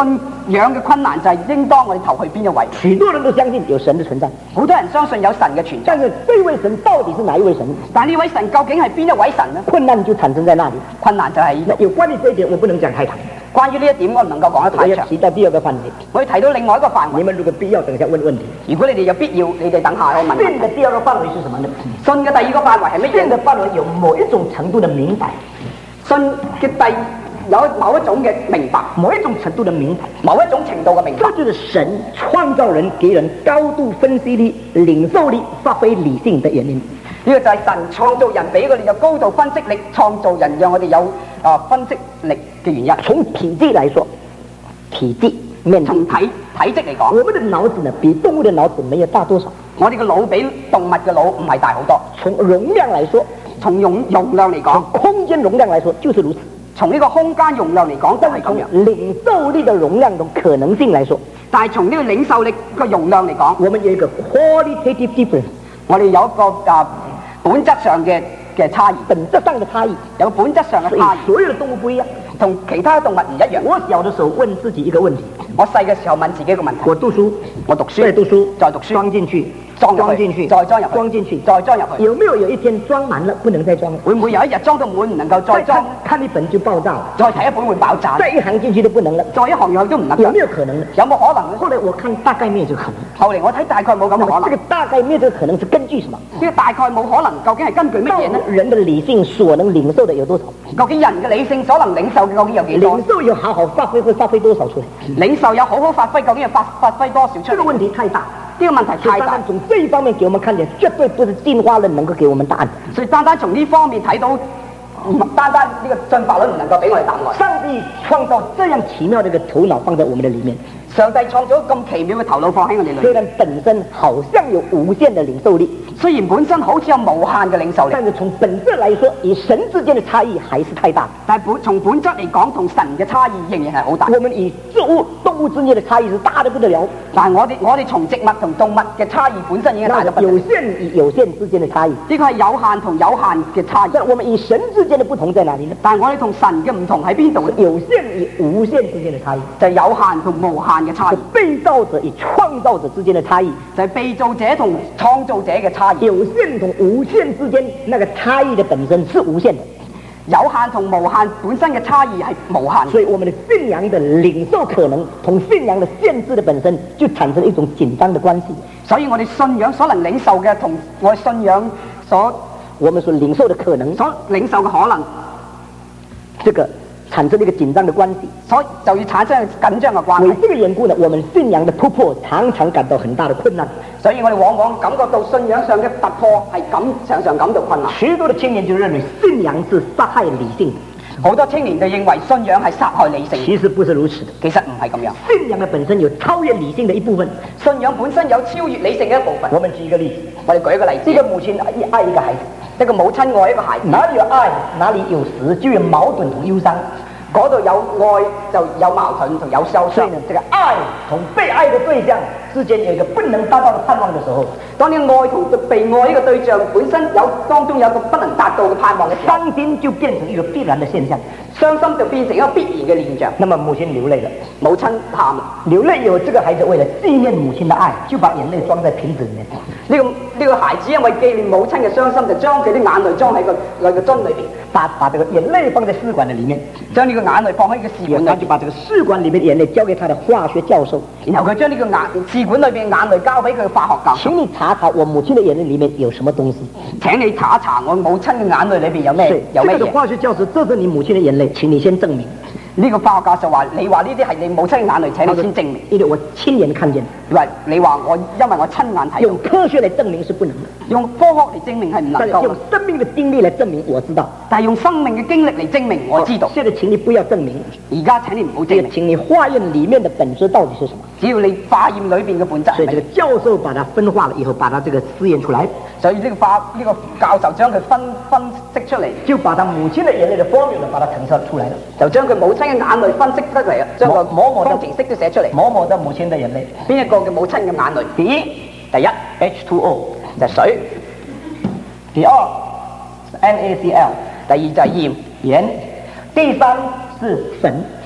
仰嘅困難就係應當我哋投去邊一位。 許多人都相信有神的存在， 好多人相信有神嘅存在， 但是這位神到底是哪一位神？ 但呢位神究竟係邊一位神呢？ 困難就產生在那裡。 困難就係呢度。 有關於這一點，我不能講太長。 關於呢一點，我唔能夠講得太長。 我要提到第二個範圍， 我要提到另外一個範圍。 你們如果必要，等一下問問題。 如果你哋有必要，你哋等下我問問題。 信的第二個範圍是什麼呢？ 信嘅第二個範圍係乜嘢？ 信的範圍有某一種程度的明白。 信嘅第有某一種嘅明白， 某一種程度的明白， 某一種程度嘅明白。 這就是神創造人，給人高度分析力、領受力、發揮理性的原因。 呢個就係神創造人，俾我哋有高度分析力，創造人讓我哋有啊、呃、分析力嘅原因。 從體積來說，體積面從體體積嚟講， 我們的腦子呢比動物的腦子沒有大多少。 我哋嘅腦比動物嘅腦唔係大好多。 從容量來說， 從容容量嚟講， 從空間容量來說就是如此。 從呢個空間容量嚟講都係咁樣。 領受力的容量同可能性來說， 但係從呢個領受力嘅容量嚟講， 我們有一個 qualitative difference， 我哋有一個啊本質上嘅嘅差異， 本質上嘅差異， 有本質上嘅差異。 所有的動物不一樣， 同其他動物唔一樣。 我小的時候問自己一個問題， 我細嘅時候問自己一個問題。 我讀書， 我讀書， 再讀書， 再讀書， 裝進去， 裝裝進去， 再裝入去， 裝進去， 再裝入去。 有沒有有一天裝滿了不能再裝了？ 會唔會有一日裝到滿唔能夠再裝？ 看一本就爆炸了， 再睇一本會爆炸。 再一行進去都不能了， 再一行入去都唔能。 有沒有可能呢？ 有冇可能呢？ 後來我看大概沒有這個可能。 後嚟我睇大概冇咁嘅可能。 這個大概沒有這個可能是根據什麼？ 呢個大概冇可能，究竟係根據乜嘢呢？ 人的理性所能領受的有多少？ 究竟人嘅理性所能領受嘅究竟有幾多？ 領受有好好發揮會發揮多少出來？ 領受有好好發揮，究竟要發發揮多少出嚟？ 這個問題太大， 呢個問題太大。 從這一方面給我們看見，絕對不是進化論能夠給我們答案。 所以單單從呢方面睇到，單單呢個進化論唔能夠俾我哋答案。 上帝創造這樣奇妙的一個頭腦放在我們的裡面， 上帝創造咁奇妙嘅頭腦放喺我哋裏面。 雖然本身好像有無限的領受力， 雖然本身好似有無限嘅領受力， 但是從本質來說，與神之間的差異還是太大。 但係本從本質嚟講，同神嘅差異仍然係好大。 我們與植物、動物之間的差異是大得不得了， 但係我哋我哋從植物同動物嘅差異本身已經大得不得了。 有限與有限之間的差異， 呢個係有限同有限嘅差異。 但我們與神之間的不同在哪裡呢？ 但係我哋同神嘅唔同喺邊度呢？ 有限與無限之間的差異， 就係有限同無限嘅差異。 被造者與創造者之間的差異， 就係被造者同創造者嘅差異。 有限同無限之間，那個差異的本身是無限的。 有限同無限本身嘅差異係無限。 所以我們的信仰的領受可能同信仰的限制的本身就產生一種緊張的關係。 所以我哋信仰所能領受嘅同我哋信仰所我們所領受的可能， 所領受嘅可能， 這個產生一個緊張的關係， 所以就要產生緊張嘅關係。 為這個緣故呢，我們信仰的突破常常感到很大的困難。 所以我哋往往感覺到信仰上嘅突破係感常常感到困難。 許多的青年就認為信仰是殺害理性， 好多青年就認為信仰係殺害理性。 其實不是如此的， 其實唔係咁樣。 信仰的本身有超越理性的一部分， 信仰本身有超越理性嘅一部分。 我們舉一個例子， 我哋舉一個例子， 一個母親愛一個孩子， 一個母親愛一個孩子， 哪裡有愛，哪裡有時就有矛盾同憂傷。 嗰度有愛就有矛盾同有憂傷。 所以呢，這個愛同被愛的對象之間有一個不能達到的盼望的時候， 當你愛同被愛呢個對象本身有當中有個不能達到嘅盼望嘅時候， 傷心就變成一個必然的現象， 傷心就變成一個必然嘅現象。 那麼母親流淚了， 母親喊流淚有這個孩子為了紀念母親的愛，就把眼淚裝在瓶子裡面。 呢、這個呢、這個孩子因為紀念母親嘅傷心，就將佢啲眼淚裝喺個個個樽裏邊， 把把這個眼淚放在試管的裡面， 將呢個眼淚放喺個試管裏， 就把這個試管裡面眼淚交給他的化學教授， 然後佢將呢個眼試管裏邊眼淚交俾佢嘅化學教授。 請你查查我母親的眼淚裡面有什麼東西， 請你查一查我母親嘅眼淚裏邊有咩有咩嘢。 這個化學教授，這是你母親的眼淚，請你先證明。 呢個化學教授話：你話呢啲係你母親嘅眼淚，請你先證明。 因為我親眼看見。 你話你話我因為我親眼睇。 用科學嚟證明是不能的， 用科學嚟證明係唔能夠。 用生命的經歷嚟證明我知道， 但係用生命嘅經歷嚟證明我知道。 現在請你不要證明， 而家請你唔好證明， 請你化驗裡面的本質到底是什麼。 只要你化驗裏邊嘅本質。 所以這個教授把它分化了以後，把它這個試驗出來。 所以呢個化呢、這個教授將佢分分析出嚟， 就把他母親的眼淚的 formula 把它呈現出來了， 就將佢母親嘅眼淚分析出嚟，將個某某方程式都寫出嚟。 某某的母親的眼淚， 邊一個嘅母親嘅眼淚？第一，第一 H 二 O 就係水；第二 N A C L， 第二就係鹽鹽；第三是神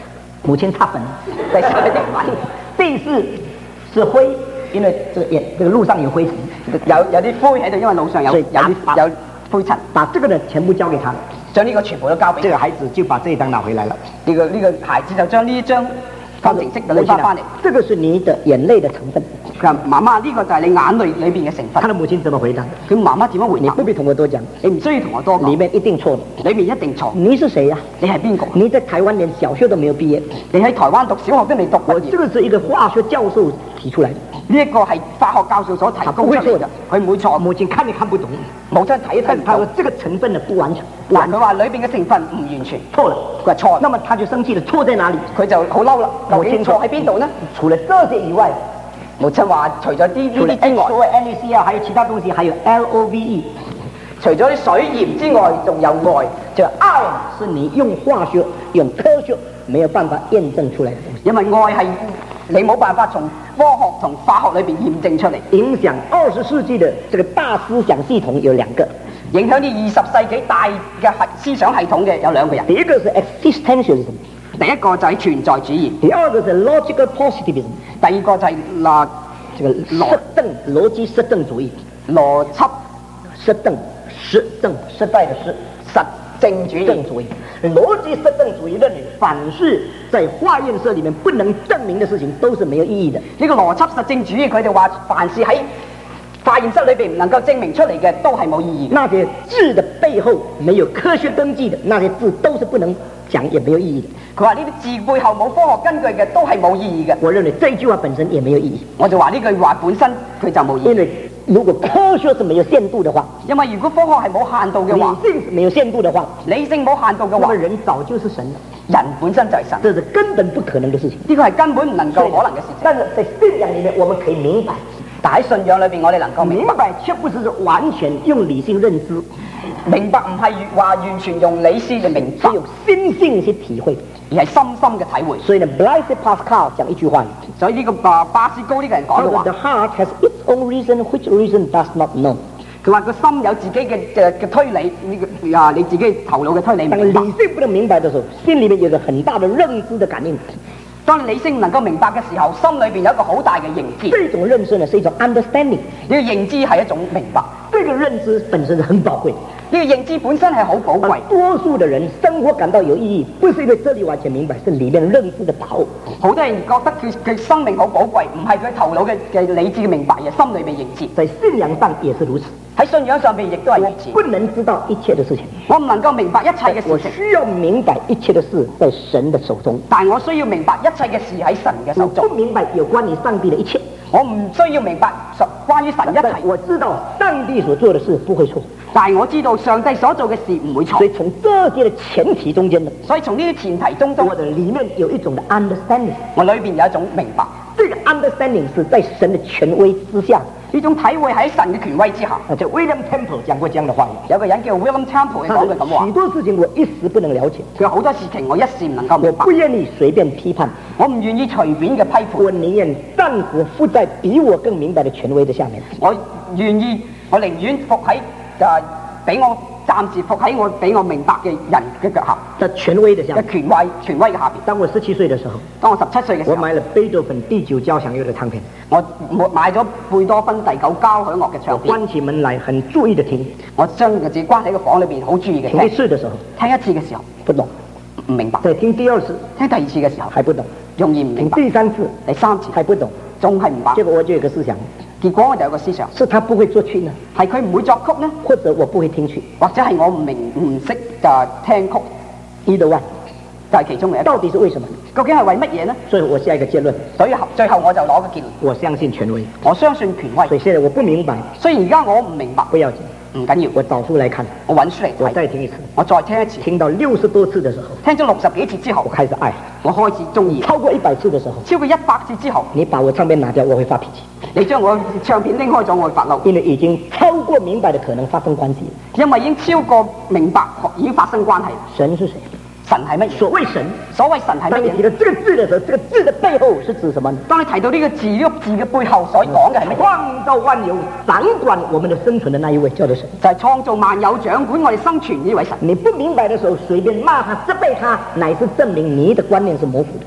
母親擦粉， 第三係啲粉， 第四是灰，因為這個眼這個路上有灰塵， 有有啲灰喺度，因為路上有有啲有灰塵。 把這個呢全部交給他， 將呢個全部都交俾。 這個孩子就把這一張拿回來了。 呢個呢個孩子就將呢一張方程式就攞翻翻嚟。 這個是你的眼淚的成分。 佢話：媽媽，呢個就係你眼淚裏邊嘅成分。 他的母親怎麼回答？ 佢媽媽點樣回答？ 你不必同我多講， 你唔需要同我多講。 裡面一定錯的， 裡面一定錯。 你是誰呀？ 你係邊個？ 你在台灣連小學都沒有畢業， 你喺台灣讀小學都未讀過。 這個是一個化學教授提出來的。 呢一個係化學教授所提供出嚟嘅，佢唔會錯。 母親看也看不懂， 母親睇一睇唔他說這個成分呢不完全。 嗱，佢話裏邊嘅成分唔完全， 錯了， 佢話錯。 那麼他就生氣了，錯在哪裡？ 佢就好嬲啦，究竟錯喺邊度呢？ 除了這些以外， 母親話除咗啲呢啲之外， 所謂 N A C L 還有其他東西，還有 L O V E， 除咗啲水鹽之外，仲有愛。 這愛是你用化學、用科學沒有辦法驗證出來的東西。 因為愛係你冇辦法從科學同化學裏邊驗證出嚟。 影響二十世紀的這個大思想系統有兩個， 影響呢二十世紀大嘅思想系統嘅有兩個人。 第一個是 existentialism， 第一個就係存在主義。 第二個是 logical positivism， 第二個就係嗱這個實證邏輯實證主義， 邏輯實證實證失敗的失實證主義。 證主義，邏輯實證主義認為，凡是在化驗室裡面不能證明的事情，都是沒有意義的。 呢個邏輯實證主義，佢哋話凡是喺化驗室裏邊唔能夠證明出嚟嘅，都係冇意義。 那些字的背後沒有科學根據的，那些字都是不能講，也沒有意義的。 佢話呢啲字背後冇科學根據嘅，都係冇意義嘅。 我認為這句話本身也沒有意義。 我就話呢句話本身佢就冇意義。 因為如果科學是沒有限度的話， 因為如果科學係冇限度嘅話， 理性是沒有限度的話， 理性冇限度嘅話， 人早就是神了。 人本身就係神， 這是根本不可能的事情。 呢個係根本唔能夠可能嘅事情。 但是在信仰裡面，我們可以明白。 但喺信仰裏邊，我哋能夠明白， 明白卻不是完全用理性認知， 明白唔係話完全用理性嘅明白， 是用心性去體會， 而係深深嘅體會。 所以呢 Blaise Pascal 講一句話， 所以呢個巴巴斯高呢個人講嘅話 ，The heart has its own reason, which reason does not know。 佢話個心有自己嘅嘅嘅推理，呢個啊你自己頭腦嘅推理唔明白。 當理性不能明白的時候，心裡面有個很大的認知的感應。 當理性唔能夠明白嘅時候，心裏邊有一個好大嘅認知。 這種認知呢，是一種 understanding。 呢個認知係一種明白。 這個認知本身是很寶貴。 呢個認知本身係好寶貴。 多數的人生活感到有意義，不是因為這裡完全明白，是裡面認知的把握。 好多人覺得佢佢生命好寶貴，唔係佢頭腦嘅嘅理智嘅明白，而係心裏邊認知。 在信仰上也是如此。 喺信仰上邊亦都係如此。 不能知道一切的事情， 我唔能夠明白一切嘅事情。 我需要明白一切的事在神的手中， 但我需要明白一切嘅事喺神嘅手中。 我不明白有關於上帝的一切， 我唔需要明白關於神一切。 我知道上帝所做的事不會錯， 但係我知道上帝所做嘅事唔會錯。 所以從這些的前提中間呢， 所以從呢啲前提中中， 我的裡面有一種的 understanding， 我裏邊有一種明白。 這個 understanding 是在神的權威之下。 呢種體會喺神嘅權威之下。 啊，就 William Temple 講過這樣的話， 有個人叫 William Temple 講過咁話。 許多事情我一時不能了解， 佢有好多事情我一時唔能夠明白。 我不願意隨便批判， 我唔願意隨便嘅批判。 我寧願暫時伏在比我更明白的權威的下面。 我願意，我寧願伏喺誒俾我暫時伏喺我俾我明白嘅人嘅腳下。 在權威的下面。 嘅權威權威嘅下邊。 當我十七歲的時候， 當我十七歲嘅時候， 我買了貝多芬第九交響樂的唱片。 我我買咗貝多芬第九交響樂嘅唱片。 我關起門來很注意地聽， 我將自己關喺個房裏邊好注意嘅聽。 聽一次嘅時候， 聽一次嘅時候不懂， 唔明白。 再聽第二次， 聽第二次嘅時候， 還不懂， 容易唔明白。 聽第三次， 第三次， 還不懂， 仲係唔明白。 結果我就有個思想， 結果我就有個思想， 是他不會作曲呢， 係佢唔會作曲呢， 或者我不會聽曲， 或者係我唔明唔識就聽曲。 either one， 就係其中嘅一個。 到底是為什麼？ 究竟係為乜嘢呢？ 所以我下一個結論。 所以最後我就攞個結論。 我相信權威。 我相信權威。 所以現在我不明白。 所以而家我唔明白。 不要緊， 唔緊要。 我找書來看。 我揾書嚟睇。 我再聽一次。 我再聽一次。 聽到六十多次的時候。 聽咗六十幾次之後。 我開始愛。 我開始中意。 超過一百次的時候。 超過一百次之後。 你把我唱片拿掉，我會發脾氣。 你將我唱片拎開咗，我會發嬲。 因為已經超過明白的可能發生關係。 因為已經超過明白已經發生關係。 神是誰？ 神係乜嘢？ 所謂神， 所謂神係乜嘢？ 當你提到這個字的時候，這個字的背後是指什麼？ 當你提到呢個字，呢、這個字嘅背後所講嘅係乜嘢？ 創造萬有、掌管我們的生存的那一位叫做神， 就係創造萬有、掌管我哋生存呢位神。 你不明白的時候，隨便罵他、責備他，乃是證明你的觀念是模糊的。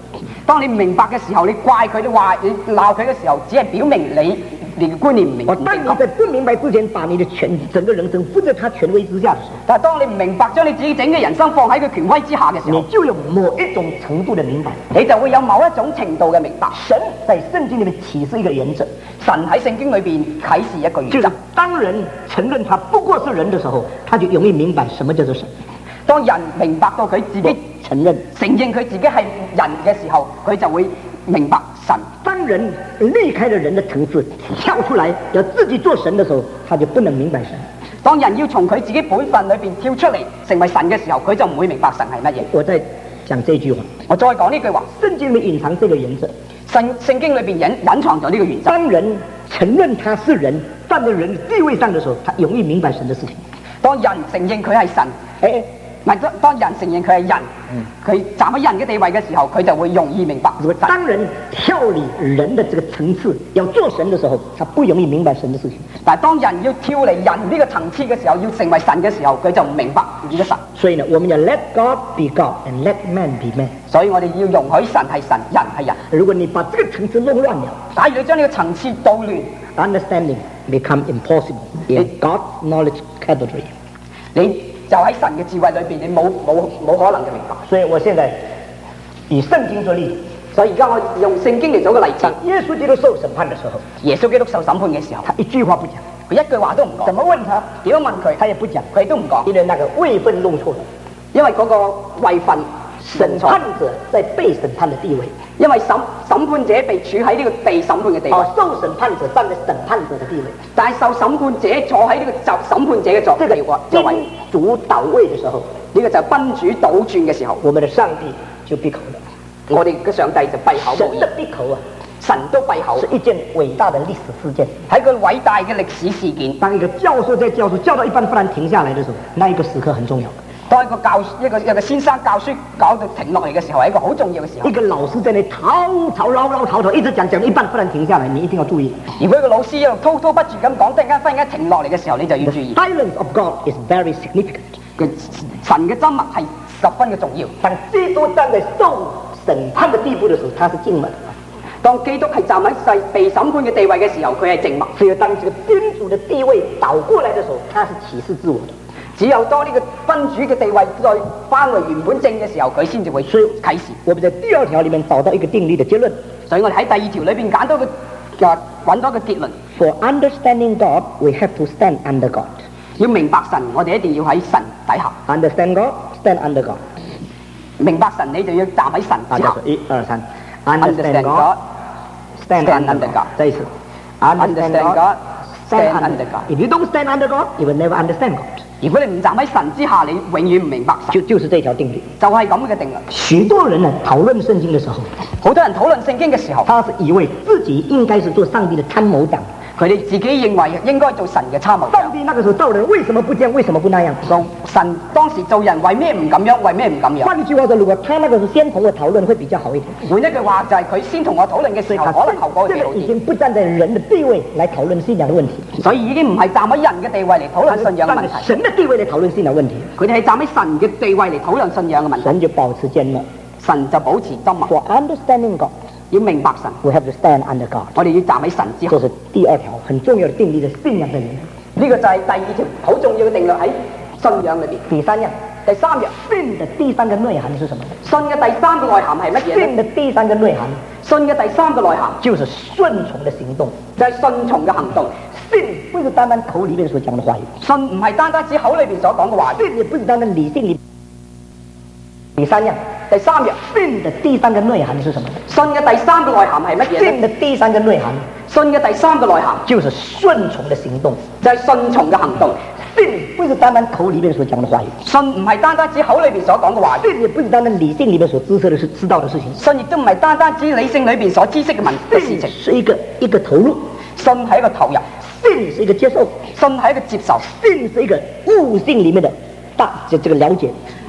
當你唔明白嘅時候，你怪佢，你話你鬧佢嘅時候，只係表明你你嘅觀念唔明。 我當你在不明白之前，把你的權整個人生負在他權威之下的時候， 但係當你唔明白將你自己整個人生放喺佢權威之下嘅時候， 你就有某一種程度的明白， 你就會有某一種程度嘅明白。 神在聖經裏面啟示一個原則， 神喺聖經裏邊啟示一個原則， 就是當人承認他不過是人的時候，他就容易明白什麼叫做神。 當人明白到佢自己承認承認佢自己係人嘅時候，佢就會明白神。 當人離開了人的層次，跳出來要自己做神的時候，他就不能明白神。 當人要從佢自己本分裏邊跳出嚟成為神嘅時候，佢就唔會明白神係乜嘢。 我再講這句話， 我再講呢句話， 聖經裏隱藏這個原則， 聖聖經裏邊隱隱藏咗呢個原則。 當人承認他是人，站在人的地位上的時候，他容易明白神的事情。 當人承認佢係神，誒。唔係，當人承認佢係人，佢、嗯、站喺人嘅地位嘅時候，佢就會容易明白。 當人跳離人的這個層次要做神的時候，他不容易明白神的事情。 但係當人要跳離人呢個層次嘅時候，要成為神嘅時候，佢就唔明白呢個神。 所以呢，我們要 let God be God and let man be man。 所以我哋要容許神係神，人係人。 如果你把這個層次弄亂了， 假如你將呢個層次搗亂 ，understanding become impossible in God's knowledge category。 你就喺神嘅智慧裏邊，你冇冇冇可能嘅明白。 所以我現在以聖經做例子， 所以而家我用聖經嚟做個例子。 耶穌基督受審判嘅時候， 耶穌基督受審判嘅時候， 他一句話不講， 佢一句話都唔講。 怎麼問他？ 點樣問佢？ 他也不講， 佢都唔講。 因為那個位分弄錯了， 因為嗰個位分審判者在被審判的地位， 因為審審判者被處喺呢個被審判嘅地位， 哦，受審判者站在審判者的地位， 但係受審判者坐喺呢個就審判者嘅座地位， 這個君主倒位的時候， 呢個就係君主倒轉嘅時候， 我們的上帝就閉口了， 我哋嘅上帝就閉口無言。 神的閉口啊， 神都閉口， 是一件偉大的歷史事件， 係個偉大嘅歷史事件。 當一個教授在教書教到一半忽然停下來的時候，那一個時刻很重要。 當一個教一個一個先生教書搞到停落嚟嘅時候，係一個好重要嘅時候。 一個老師在那滔滔嘮嘮滔滔一直講講到一半忽然停下來，你一定要注意。 如果一個老師一路滔滔不絕咁講，突然間忽然間停落嚟嘅時候，你就要注意。 The silence of God is very significant。 神嘅緘默係十分嘅重要。 當基督站在受審判嘅地步嘅時候，他是靜默。 當基督係站喺世被審判嘅地位嘅時候，佢係靜默。 只有當這個君主嘅地位倒過來嘅時候，他是啟示自我的。 只有當呢個君主嘅地位再翻回原本正嘅時候，佢先至會啟示。 我們在第二條裏面找到一個定理的結論， 所以我哋喺第二條裏邊揀到個嘅揾到個結論。 For understanding God, we have to stand under God。 要明白神，我哋一定要喺神底下。 Understand God, stand under God。 明白神，你就要站喺神之下。 一二三 ，Understand God, stand under God。再一次 ，Understand God, stand under God。 If you don't stand under God, you will never understand God。 如果你唔站喺神之下，你永遠唔明白神。 就就是這條定律， 就係咁嘅定律。 許多人呢討論聖經嘅時候， 好多人討論聖經嘅時候， 他是以為自己應該是做上帝的參謀長， 佢哋自己認為應該做神嘅參謀長。 上帝那個時候造人，為什麼不這樣？為什麼不那樣？ so, 神當時做人，為咩唔咁樣？為咩唔咁樣？ 換句話說，如果他那個是先同我討論，會比較好一點。 換一句話就係佢先同我討論嘅時候，可能效果會比較好啲。 已經不站在人的地位來討論信仰的問題， 所以已經唔係站喺人嘅地位嚟討論信仰嘅問題， 神的地位嚟討論信仰問題。 佢哋係站喺神嘅地位嚟討論信仰嘅問題。 神就保持緘默， 神就保持緘默。 For understanding God， 要明白神 ，we have to stand under God。 我哋要站喺神之下。 這是第二條很重要的定律嘅信仰嘅理論。 呢個就係第二條好重要嘅定律喺信仰裏邊。 第三樣， 第三樣， 信的第三個內涵是什麼？ 信嘅第三個內涵係乜嘢？ 信的第三個內涵， 信嘅第三個內涵就是順從的行動， 就係順從嘅行動。 信不是單單口裏面所講的話語， 信唔係單單指口裏邊所講嘅話語， 信也不是單單理性裏。第三樣， 第三樣， 信的第三個內涵是什麼？ 信嘅第三個內涵係乜嘢？ 信的第三個內涵， 信嘅第三個內涵就是順從的行動， 就係順從嘅行動。 信不是單單口裏面所講的話語， 信唔係單單指口裏邊所講嘅話語， 信也不是單單理性裏面所知識的事知道的事情， 信亦都唔係單單指理性裏邊所知識嘅問嘅事情， 是一個一個投入， 信係一個投入， 信是一個接受， 信係一個接受， 信是一個悟性裏面的大這這個了解。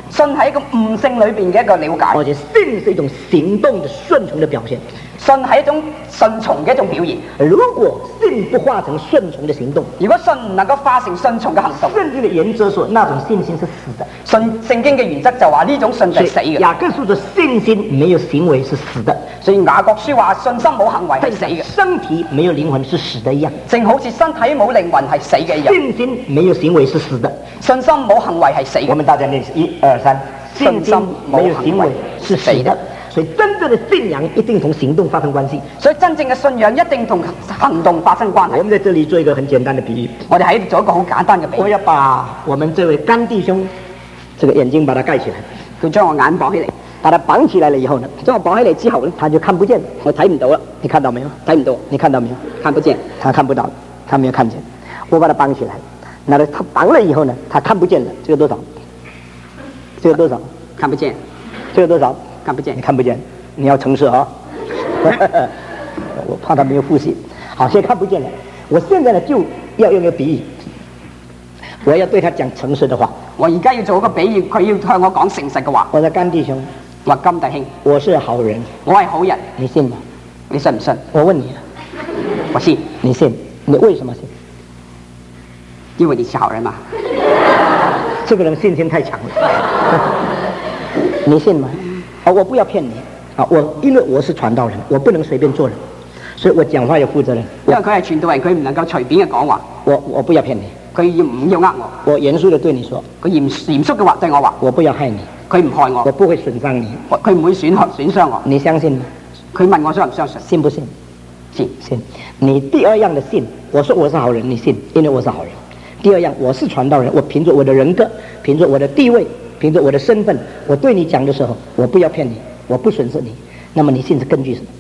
信係一個悟性裏邊嘅一個了解， 而且信是一種行動的順從的表現。 信係一種順從嘅一種表現。 如果信不化成順從的行動， 如果信唔能夠化成順從嘅行動， 聖經的原則說那種信心是死的。 信聖經嘅原則就話呢種信就係死嘅。 雅各書說信心沒有行為是死的， 所以雅各書話信心冇行為係死嘅。 身體沒有靈魂是死的一樣， 正好似身體冇靈魂係死嘅一樣。 信心沒有行為是死的， 信心冇行為係死嘅。 我們大家練習一二三，信心沒有行為是死的。所以真正的信仰一定同行動發生關係。 所以真正嘅信仰一定同行動發生關係。 我們在這裡做一個很簡單的比喻。 我哋喺度做一個好簡單嘅比喻。 我要把我們這位甘弟兄，這個眼睛把它蓋起來。 佢將我眼綁起嚟， 把它綁起來了以後呢， 將我綁起嚟之後呢， 他就看不見， 我睇唔到啦。 你看到沒有？ 睇唔到。 你看到沒有？ 看不見。 他看不到，他沒有看見。我把它綁起來，那他綁了以後呢，他看不見了。這個多少？這個多少？ 看不見。 這個多少？ 看不見。 你看不見。你要誠實啊！我怕他沒有複習。好，現在看不見了。我現在呢就要用一個比喻，我要對他講誠實的話。 我而家要做一個比喻，佢要向我講誠實嘅話。 我說甘弟兄， 話甘弟兄， 我是好人， 我係好人， 你信嗎？ 你信唔信？ 我問你， 我信。 你信？你為什麼信？ 因為你是好人嘛。 這個人信心太強了。你信嗎？啊，我不要騙你。啊，我因為我是傳道人，我不能隨便做人，所以我講話要負責任。 因為佢係傳道人，佢唔能夠隨便嘅講話。 我我不要騙你， 佢要唔要呃我？ 我嚴肅地對你說， 佢嚴嚴肅嘅話對我話， 我不要害你， 佢唔害我， 我不會損傷你， 佢唔會損害損傷我。 你相信嗎？ 佢問我相唔相信？ 信不信？ 信信。你第二樣的信，我說我是好人，你信，因為我是好人。第二樣，我是傳道人，我憑着我的人格，憑着我的地位，憑着我的身份，我對你講的時候，我不要騙你，我不損失你。那麼你信是根據什麼？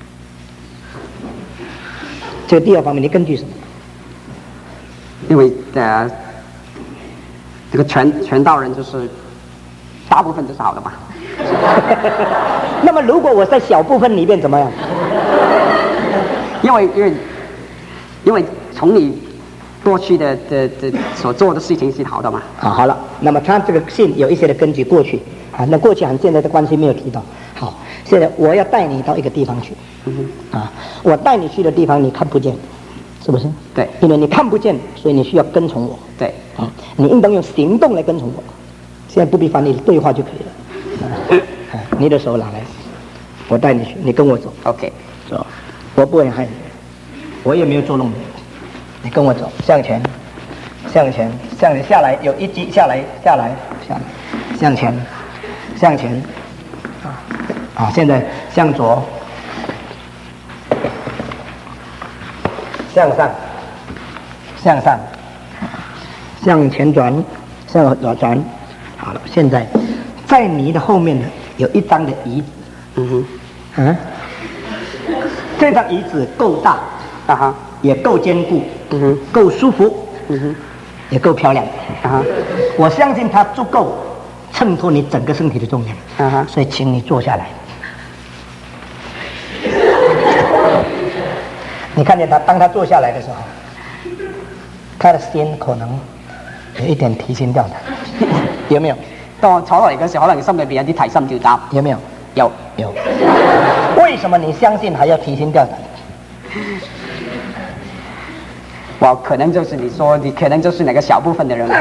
這個第二方面，你根據什麼？ 因為呃，這個傳傳道人就是大部分都是好的嘛。 那麼如果我在小部分裏面怎麼樣？ 因為因為因為從你過去的的的所做的事情是好的嘛。 啊，好了，那麼他這個信有一些的根據過去啊，那過去和現在的關係沒有提到。好，現在我要帶你到一個地方去，嗯哼，啊，我帶你去的地方你看不見，是不是？ 對， 因為你看不見，所以你需要跟從我。 對， 啊，你應當用行動來跟從我。現在不必翻譯，對話就可以了。啊，你的手拿來，我帶你去，你跟我走。 OK， 走，我不會害你，我也沒有捉弄你，你跟我走，向前，向前，向前下來，有一級下來，下來，下來，向前，向前。啊，現在向左，向上，向上，向前轉，向左轉。好了，現在在你的後面呢，有一張的椅子。嗯哼，啊，這張椅子夠大，啊哈，也夠堅固，嗯哼，夠舒服，嗯哼，也夠漂亮，啊哈，我相信它足夠襯托你整個身體的重量，啊哈，所以請你坐下來。你看見他，當他坐下來的時候，他的心可能有一點提心吊膽，有沒有？ 當我坐落嚟嘅時候，可能心裏邊有啲提心吊膽， 有沒有？ 有有。為什麼你相信還要提心吊膽？ 哇，可能就是你說，你可能就是那個小部分的人。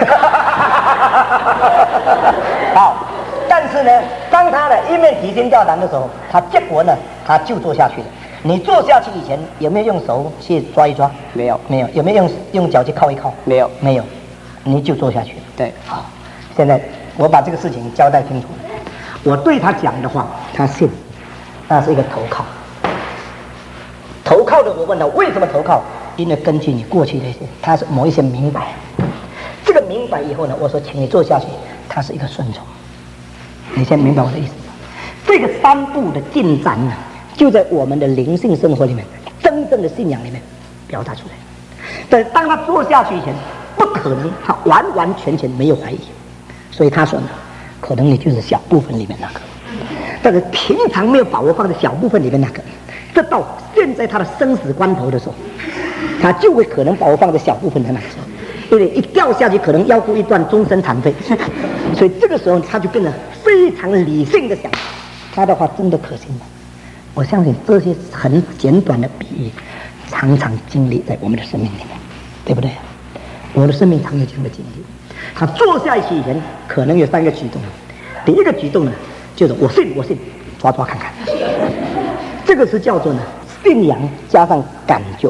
好，但是呢，當他呢一面提心吊膽的時候，他結果呢，他就坐下去了。你坐下去以前有沒有用手去抓一抓？ 沒有， 沒有。有沒有用用腳去靠一靠？ 沒有， 沒有。你就坐下去了。 對， 好。現在我把這個事情交代清楚。我對他講的話，他信，那是一個投靠。投靠的，我問他為什麼投靠？因為根據你過去的一些，他是某一些明白。這個明白以後呢，我說請你坐下去，他是一個順從。你先明白我的意思嗎？這個三步的進展呢，就在我們的靈性生活裡面，真正的信仰裡面表達出來。但當他坐下去以前，不可能他完完全全沒有懷疑，所以他說呢，可能你就是小部分裡面那個，但是平常沒有把握放在小部分裡面那個，這到現在他的生死關頭的時候，他就會可能把握放在小部分的那個時候，因為一掉下去可能腰部一斷，終身殘廢， 所以这个时候他就变得非常理性的想，他的话真的可信吗？我相信这些很简短的比喻常常经历在我们的生命里面，对不对？我的生命常有这样的经历。他坐下一起以前可能有三个举动，第一个举动呢就是我信我信，抓抓看看，这个是叫做呢信仰加上感觉。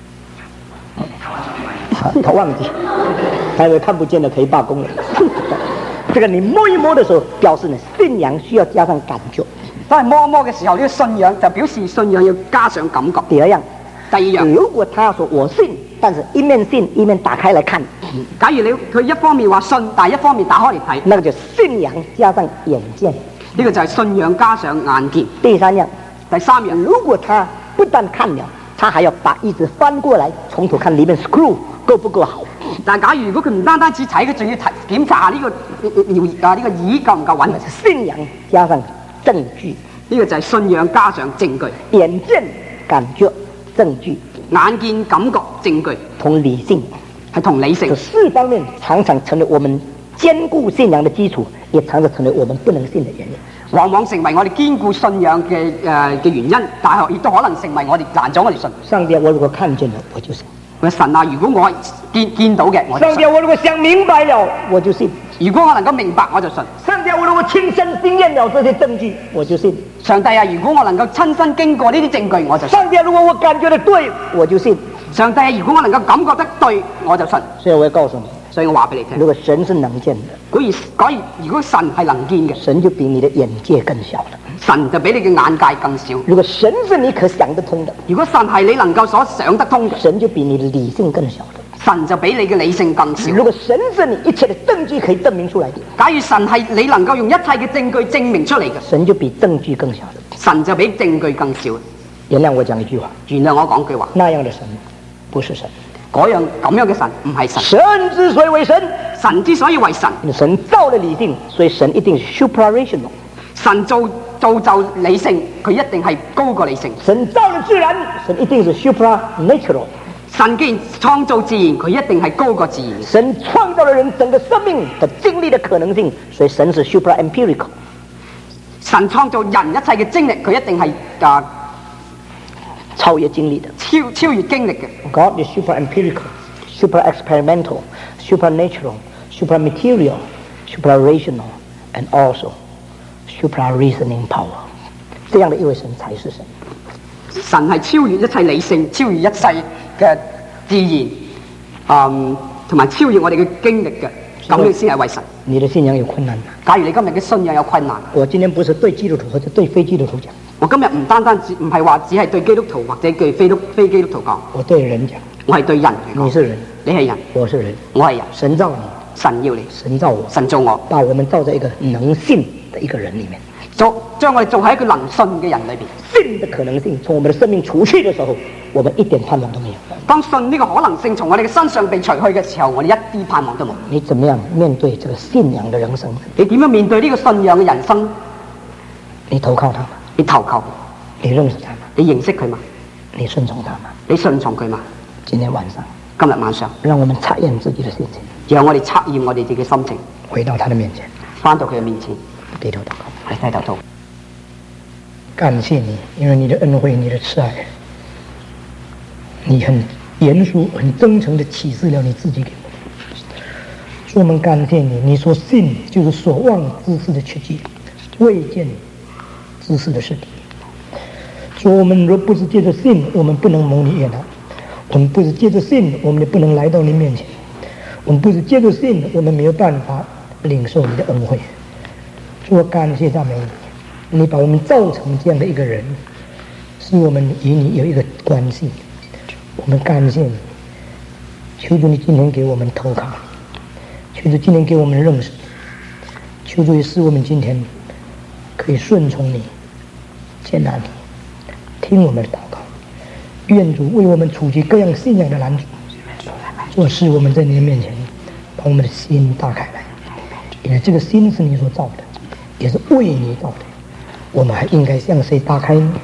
他忘记，他以为看不见的可以罢工了。这个你摸一摸的时候，表示呢信仰需要加上感覺。 當係摸一摸嘅時候，呢、這個信仰就表示信仰要加上感覺。 第二樣， 第二樣， 如果他說我信，但是一面信一面打開來看， 嗯、假如你佢一方面話信，但係一方面打開嚟睇， 那個就信仰加上眼見。 呢個就係信仰加上眼見。 第三樣， 第三樣， 如果他不但看了，他還要把椅子翻過來，從頭看裡面 screw 夠不夠好。 但假如如果佢唔單單只睇，佢仲要睇檢查下呢、這個啊呢、這個椅夠唔夠穩。 信仰加上證據， 呢個就係信仰加上證據。 眼見、感覺、證據， 眼見、感覺、證據同理性係同理性。這四方面常常成為我們堅固信仰的基礎，也常常成為我們不能信的原因。 往往成為我哋堅固信仰嘅誒嘅原因，但係亦都可能成為我哋難咗我哋信。 上帝，我如果看見了，我就信。 我神啊，如果我見見到嘅，我就信。 上帝，我如果想明白了，我就信。 如果我能夠明白，我就信。 上帝，我如果親身經驗了這些證據，我就信。 上帝啊，如果我能夠親身經過呢啲證據，我就信。 上帝，如果我感覺得對，我就信。 上帝啊，如果我能夠感覺得對，我就信。 所以我要告訴你， 所以我話俾你聽， 如果神是能見的， 果然果然，如果神係能見嘅， 神就比你的眼界更小了。 神就比你嘅眼界更少。 如果神是你可想得通的， 如果神係你能夠所想得通嘅， 神就比你的理性更小的。 神就比你嘅理性更少。 如果神是你一切的證據可以證明出來的， 假如神係你能夠用一切嘅證據證明出嚟嘅， 神就比證據更小的。 神就比證據更少。 原諒我講一句話， 原諒我講句話， 那樣的神不是神， 嗰樣咁樣嘅神唔係神。 神之所以為神， 神之所以為神， 神造了理性，所以神一定是 suprarational。 神造造就理性，佢一定係高過理性。 神造了自然，神一定是 supranatural。 神既然創造自然，佢一定係高過自然。 神創造了人整個生命的經歷的可能性，所以神是 supra-empirical。 神創造人一切嘅經歷，佢一定係啊超越經歷的， 超超越經歷嘅。 God is supra-empirical, supra-experimental, supernatural, supra-material, supra-rational, and also supra-reasoning power。這樣的一位神才是神。 神係超越一切理性，超越一切嘅自然，嗯，同埋超越我哋嘅經歷嘅，咁樣先係為神。 你的信仰有困難嗎？ 假如你今日嘅信仰有困難， 我今天不是對基督徒或者對非基督徒講， 我今日唔單單只唔係話只係對基督徒或者對非督非基督徒講， 我對人講， 我係對人嚟講。 你是人， 你係人， 我是人， 我係人。 神造你， 神要你， 神造我， 神造我， 把我們造在一個能信的一個人裡面。 做將我哋做喺一個能信嘅人裏邊， 信的可能性從我們的生命除去的時候，我們一點盼望都沒有。 當信呢個可能性從我哋嘅身上被除去嘅時候，我哋一啲盼望都冇。 你怎麼樣面對這個信仰的人生？ 你點樣面對呢個信仰嘅人生？ 你投靠他嗎？ 你投靠， 你認識他嗎？ 你認識佢嗎？ 你順從他嗎？ 你順從佢嗎？ 今天晚上， 今日晚上， 讓我們測驗自己的心情， 讓我哋測驗我哋自己嘅心情， 回到他的面前， 返到佢嘅面前， 低頭禱告。 嚟低頭禱告。 感謝你，因為你的恩惠，你的慈愛，你很嚴肅、很真誠地啟示了你自己給我們。所以我們感謝你，你說信就是所望之事的確據，未見之事的實體。說我們若不是借着信，我們不能蒙你悅納；我們不是借着信，我們也不能來到你面前；我們不是借着信，我們沒有辦法領受你的恩惠。我感謝讚美你，你把我們造成這樣的一個人，使我們與你有一個關係。我們感謝你，求主你今天給我們投靠，求主今天給我們認識，求主也使我們今天可以順從你，接納你，聽我們的禱告。願主為我們除去各樣信仰的攔阻，做事我們在你的面前把我們的心打開來，因為這個心是你所造的，也是為你造的，我們還應該向誰打開呢？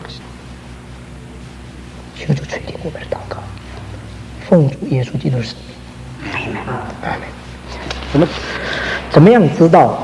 求主垂聽我們的禱告，奉主耶穌基督的聖名，阿門。怎麼怎麼樣知道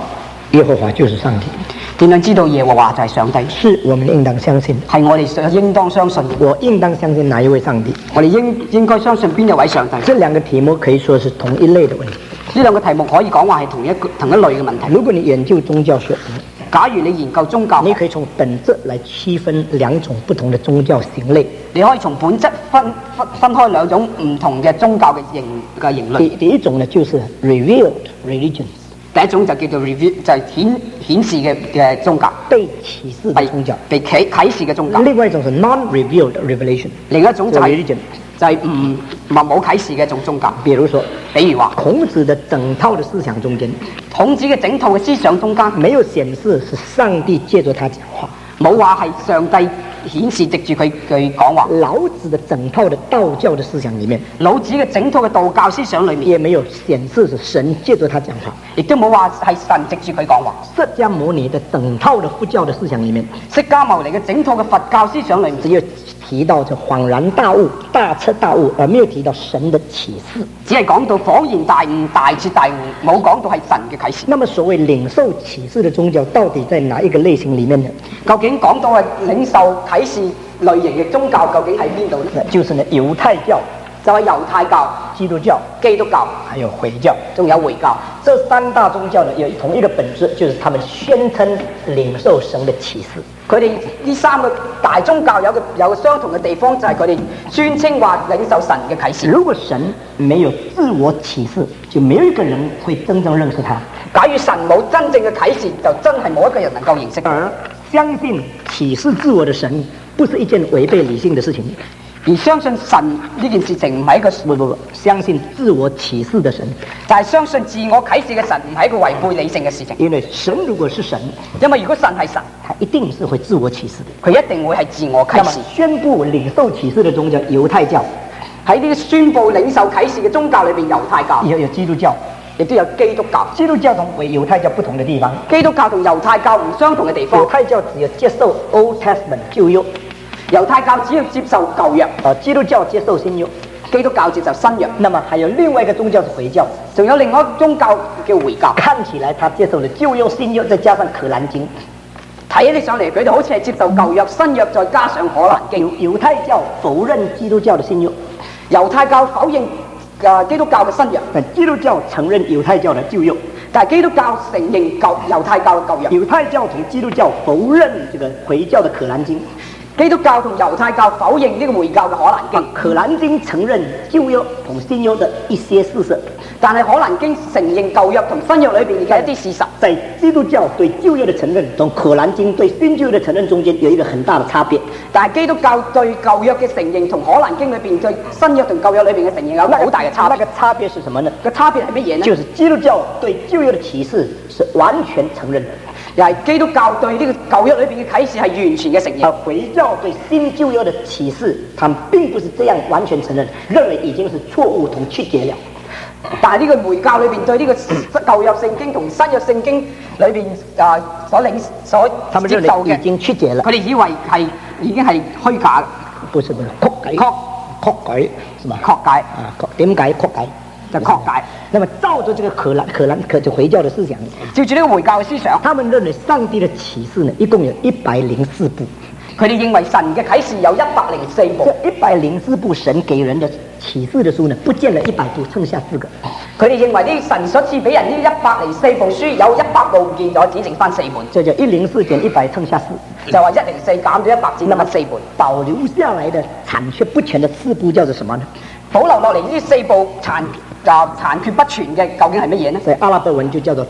耶和華就是上帝。 點樣知道耶和華就係上帝？ 是我們應當相信， 係我哋應當相信。 我應當相信哪一位上帝？ 我哋應應該相信邊一位上帝？ 這兩個題目可以說是同一類的問題。 呢兩個題目可以講話係同一同一類嘅問題。 如果你研究宗教學， 假如你研究宗教， 你可以從本質來區分兩種不同的宗教型類。 你可以從本質分分分開兩種唔同嘅宗教嘅型嘅型類。 第第一種呢，就是 revealed religion。 第一種就叫做 reveal， 就係顯顯示嘅嘅宗教， 被啟示嘅宗教， 被啟啟示嘅宗教。 另外一種是 non-revealed revelation， 另一種就係、是、就係唔冇啟示嘅一種宗教。 比如說， 比如話孔子的整套的思想中間， 孔子嘅整套嘅思想中間， 沒有顯示是上帝借着他講話， 冇話係上帝顯示藉住佢佢講話。 老子的整套的道教的思想裡面， 老子嘅整套嘅道教思想裡面， 也沒有顯示是神借着他講話， 亦都冇話係神藉住佢講話。 釋迦牟尼的整套的佛教的思想裡面， 釋迦牟尼嘅整套嘅佛教思想裡面， 只有提到這恍然大悟、大徹大悟，而沒有提到神的啟示， 只係講到恍然大悟、大徹大悟，冇講到係神嘅啟示。 那麼所謂領受啟示的宗教，到底在哪一個類型裡面呢？ 究竟講到係領受啟示類型嘅宗教，究竟喺邊度呢？ 就是呢猶太教， 就係猶太教、 基督教、 基督教， 還有回教， 仲有回教。 這三大宗教呢，有同一個本質，就是他們宣稱領受神的啟示。 佢哋呢三個大宗教有個有個相同嘅地方，就係佢哋宣稱話領受神嘅啟示。 如果神沒有自我啟示，就沒有一個人會真正認識他。 假如神冇真正嘅啟示，就真係冇一個人能夠認識佢。 而相信啟示自我的神，不是一件違背理性的事情。 而相信神呢件事情唔係一個不不不，相信自我啟示的神， 但係相信自我啟示嘅神唔係一個違背理性嘅事情。 因為神如果是神， 因為如果神係神， 他一定是會自我啟示的， 佢一定會係自我啟示。 宣布領受啟示的宗教猶太教， 喺呢個宣布領受啟示嘅宗教裏邊，猶太教有有基督教， 亦都有基督教。 基督教同猶太教不同的地方， 基督教同猶太教唔相同嘅地方。 猶太教只有接受 Old Testament 舊約。 猶太教只要接受舊約， 呃，基督教接受新約， 基督教接受新約。 那麼還有另外一個宗教是回教， 仲有另外一個宗教叫回教。 看起來他接受了舊約、新約，再加上可蘭經。 睇起上嚟，佢哋好似係接受舊約、新約，再加上可蘭經。 猶太教否認基督教的新約， 猶太教否認誒基督教嘅新約， 但基督教承認猶太教的舊約。 但係基督教承認舊猶太教嘅舊約。 猶太教同基督教否認這個回教的可蘭經。 基督教同猶太教否認呢個回教嘅可蘭經， 可蘭經承認舊約同新約的一些事實， 但係可蘭經承認舊約同新約裏邊嘅一啲事實。 在基督教對舊約的承認同可蘭經對新舊約的承認中間有一個很大的差別。 但係基督教對舊約嘅承認同可蘭經裏邊對新約同舊約裏邊嘅承認有好大嘅差別。 那個差別是什麼呢？ 個差別係乜嘢呢？ 就是基督教對舊約的啟示是完全承認的。 又係基督教對呢個舊約裏邊嘅啟示係完全嘅承認， 而回教對新舊約的啟示，他們並不是這樣完全承認，認為已經是錯誤同曲解了。 但係呢個回教裏邊對呢個舊約聖經同新約聖經裏邊啊所領所接受嘅， 已經曲解了。 佢哋以為係已經係虛假， 不是不是曲解，曲曲解是吧？ 曲解啊，點解曲解？ 就曲解。 那麼照着這個可蘭可蘭可就回教的思想， 照住呢個回教嘅思想， 他們認為上帝的啟示呢，一共有一百零四部。 佢哋認為神嘅啟示有一百零四部。 這一百零四部神給人的啟示的書呢，不見了一百部，剩下四個。 佢哋認為呢神所賜俾人呢一百零四部書，有一百部唔見咗，只剩翻四本。 這叫一零四減一百，剩下四。 就話一零四減咗一百，只剩翻四本。 保留下來的殘缺不全的四部叫做什麼呢？ 保留落嚟呢四部殘啊殘缺不全嘅，究竟係乜嘢呢？ 在阿拉伯文就叫做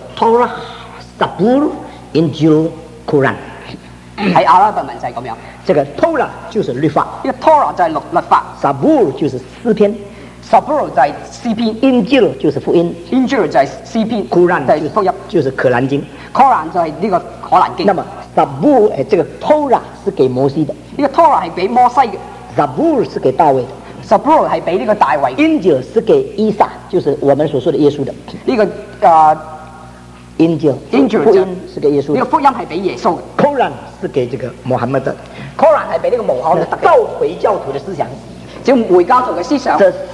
Torah、Zabur、Injil、Quran。 喺阿拉伯文就係咁樣。 這個 Torah 就是律法， 呢個 Torah 就係律律法 ，Zabur 就是詩篇 ，Zabur 就係詩篇 ，Injil 就是福音 ，Injil 就係詩篇 ，Quran 就係福音， 就是可蘭經 ，Quran 就係呢個可蘭經。 那麼 Zabur 誒，這個 Torah 是給摩西的， 呢個 Torah 係俾摩西嘅 ，Zabur 是給大衛的。 Zabur 係俾呢個大衛 ，Injil 是給伊撒，就是我們所說的耶穌的。 呢、這個誒 Injil， Injil 福音是給耶穌的。 呢個福音係俾耶穌嘅。 Quran 是給這個穆罕默德。 Quran 係俾呢個穆罕默德。 照回教徒的思想， 照回教徒嘅思想， 這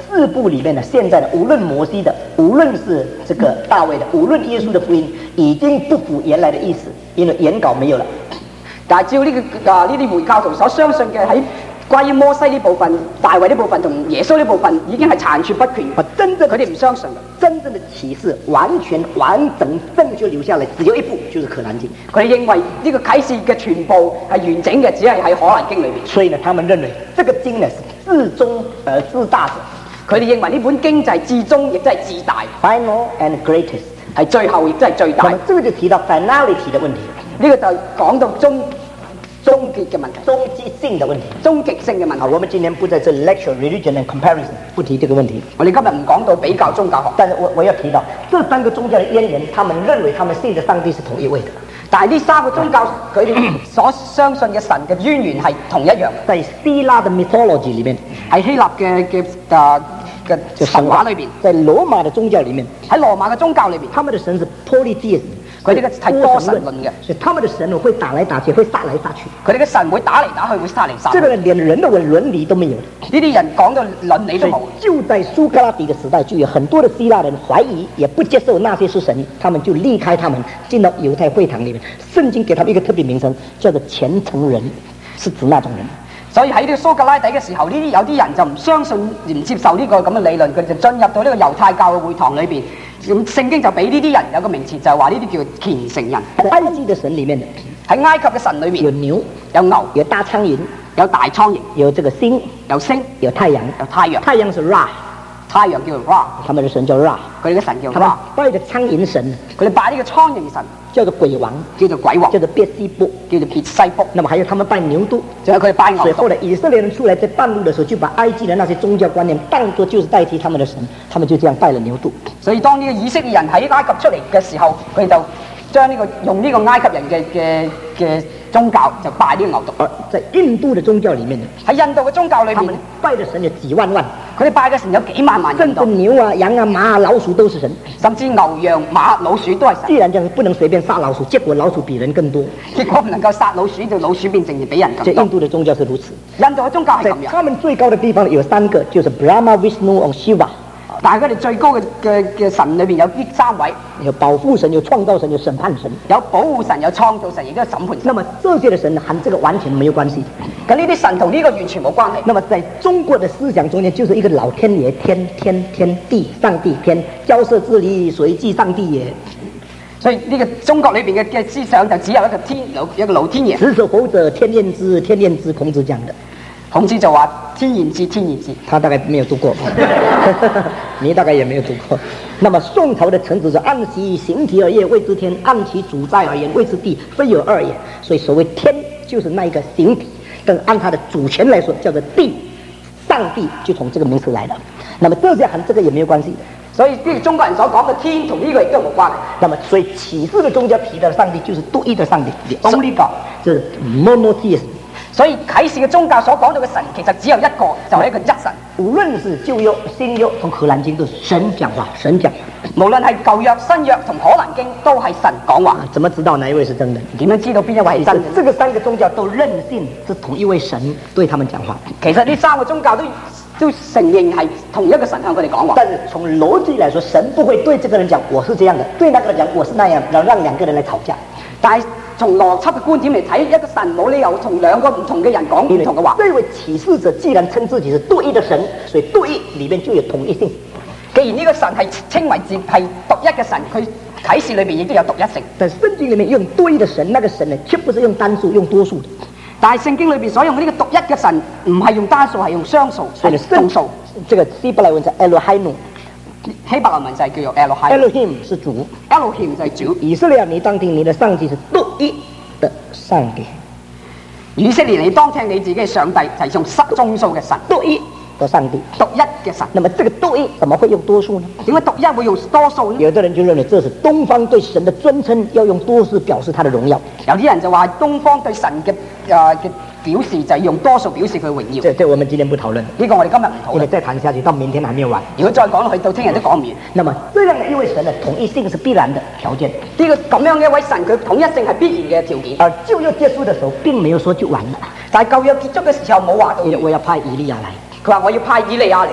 四部里面呢，现在的无论摩西的，无论是这个大卫的，无论耶稣的福音，已經不符原來的意思，因為原稿沒有了。 但係照呢、這個啊呢啲回教徒所相信嘅喺關於摩西呢部分、大衛呢部分同耶穌呢部分已經係殘缺不全。 真正佢哋唔相信嘅。 真正的啟示完全完整正確留下來，只有一部，就是《可蘭經》。 佢哋認為呢個啟示嘅全部係完整嘅，只係喺《可蘭經》裏邊。 所以呢，他們認為這個經呢是至終而至大者。 佢哋認為呢本經就係至終，亦都係至大 ，final and greatest， 係最後亦都係最大。 咁呢個就提到 finality 的問題。 呢個就講到終終結嘅問題， 終極性的問題， 終極性嘅問題。 好，我們今天不在這 lecture religion and comparison， 不提這個問題。 我哋今日唔講到比較宗教學， 但是我我要提到這三個宗教的淵源，他們認為他們信的上帝是同一位的。 但係呢三個宗教佢哋所相信嘅神嘅淵源係同一樣。 在希臘的 mythology 裡面， 喺希臘嘅嘅啊嘅神話裏邊， 在羅馬的宗教裡面， 喺羅馬嘅宗教裏邊， 他們的神是 polytheism。 佢哋嘅係多神論嘅， 所以他們的神會打來打去，會殺來殺去。 佢哋嘅神會打嚟打去，會殺嚟殺去。 這個人連人的倫理都沒有。 呢啲人講到倫理都冇。 就在蘇格拉底的時代，就有很多的希臘人懷疑，也不接受那些是神，他們就離開他們，進到猶太會堂裡面。聖經給他們一個特別名稱，叫做虔誠人，是指那種人。 所以喺呢個蘇格拉底嘅時候，呢啲有啲人就唔相信、唔接受呢個咁嘅理論，佢就進入到呢個猶太教嘅會堂裏邊。咁聖經就俾呢啲人有個名詞，就係話呢啲叫虔誠人。 埃及嘅神裡面， 喺埃及嘅神裏面有牛， 有牛， 有大蒼蠅， 有大蒼蠅， 有這個星， 有星， 有太陽， 有太陽。 太陽是 Ra， 太陽叫做 Ra， 他們的神叫 Ra， 佢哋嘅神叫 Ra。 他們拜的蒼蠅神， 佢哋拜呢個蒼蠅神叫做鬼王， 叫做鬼王， 叫做別西卜， 叫做別西卜。 那麼還有他們拜牛犢， 仲有佢哋拜牛犢。 所以後來以色列人出來在半路的時候，就把埃及的那些宗教觀念當作就是代替他們的神，他們就這樣拜了牛犢。 所以當呢個以色列人喺埃及出嚟嘅時候，佢哋就將呢、這個用呢個埃及人嘅嘅嘅宗教就拜呢個牛犢。 而在印度的宗教裡面， 喺印度嘅宗教裏面， 拜的神有幾萬萬， 佢哋拜嘅神有幾萬萬人。 甚至牛啊、羊啊、馬啊、老鼠都是神， 甚至牛羊馬老鼠都係神。 既然這樣，不能隨便殺老鼠，結果老鼠比人更多。 結果唔能夠殺老鼠，就老鼠變成比人更多。 這印度的宗教是如此。 印度嘅宗教係咁樣。 他們最高的地方有三個，就是 Brahma、Vishnu 和 Shiva。 但係佢哋最高嘅嘅嘅神裏邊有呢三位， 有保護神、有創造神、有審判神。 有保護神、有創造神，亦都有審判神。 那麼這些的神和這個完全沒有關係。 咁呢啲神同呢個完全冇關係。 那麼在中國的思想中間，就是一個老天爺，天天天地上帝天，交涉之理，誰即上帝也。 所以呢個中國裏邊嘅嘅思想就只有一個天老一個老天爺。 子所否者，天念之，天念之，孔子講的。 孔子就話天然之，天然之。 他大概沒有讀過，你大概也沒有讀過。那麼宋朝的臣子說：按其形體而言，謂之天；按其主宰而言，謂之地。非有二也。所以所謂天就是那一個形體，但是按它的主權來說，叫做地。上帝就從這個名詞來的。那麼這些和這個也沒有關係。 所以呢個中國人所講嘅天同呢個亦都冇關係。 那麼所以啟示的宗教提到的上帝就是獨一的上帝 ，the only God，就是 monotheism。 所以啟示嘅宗教所講到嘅神其實只有一個，就係、是、一個一神。 無論是舊約、新約，從可蘭經都是神講話，神講話。 無論係舊約、新約同可蘭經都係神講話。 怎麼知道哪一位是真的？ 點樣知道邊一位係真的？ 這個三個宗教都認信是同一位神對他們講話。 其實呢三個宗教都都承認係同一個神向佢哋講話。 但是從邏輯來說，神不會對這個人講我是這樣的，對那個人講我是那樣，然後讓兩個人來吵架。 但係從邏輯嘅觀點嚟睇，一個神冇理由同兩個唔同嘅人講唔同嘅話。 這位啟示者既然稱自己是獨一的神，所以獨一裏面就有統一性。 既然呢個神係稱為自係獨一嘅神，佢啟示裏邊亦都有獨一性。 但聖經裏面用獨一的神，那個神呢，卻不是用單數，用多數的。 但係聖經裏邊所用嘅呢個獨一嘅神，唔係用單數，係用雙數，係眾數。 這個希伯來文就 Elohim， 希伯來文就係叫做 Elohim。 Elohim 是主 ，Elohim 就係主。 以色列，你當聽你的上帝是獨一的上帝。 以色列，你當聽你自己嘅上帝就係用眾數嘅神， 獨一的上帝， 獨一嘅神。 那麼這個獨一怎麼會用多數呢？ 點解獨一會用多數呢？ 有的人就認為這是東方對神的尊稱，要用多數表示他的榮耀。 有啲人就話東方對神嘅誒嘅表示就係用多數表示佢榮耀。 這這我們今天不討論， 呢個我哋今日唔討論。 因為再談下去，到明天還沒有完。 如果再講落去，到聽日都講唔完。 那麼這樣的一位神呢，統一性是必然的條件。 呢個咁樣嘅一位神，佢統一性係必然嘅條件。 而舊約結束的時候，並沒有說就完了。 但係舊約結束嘅時候冇話到， 我要派以利亞來。 佢話我要派以利亞嚟。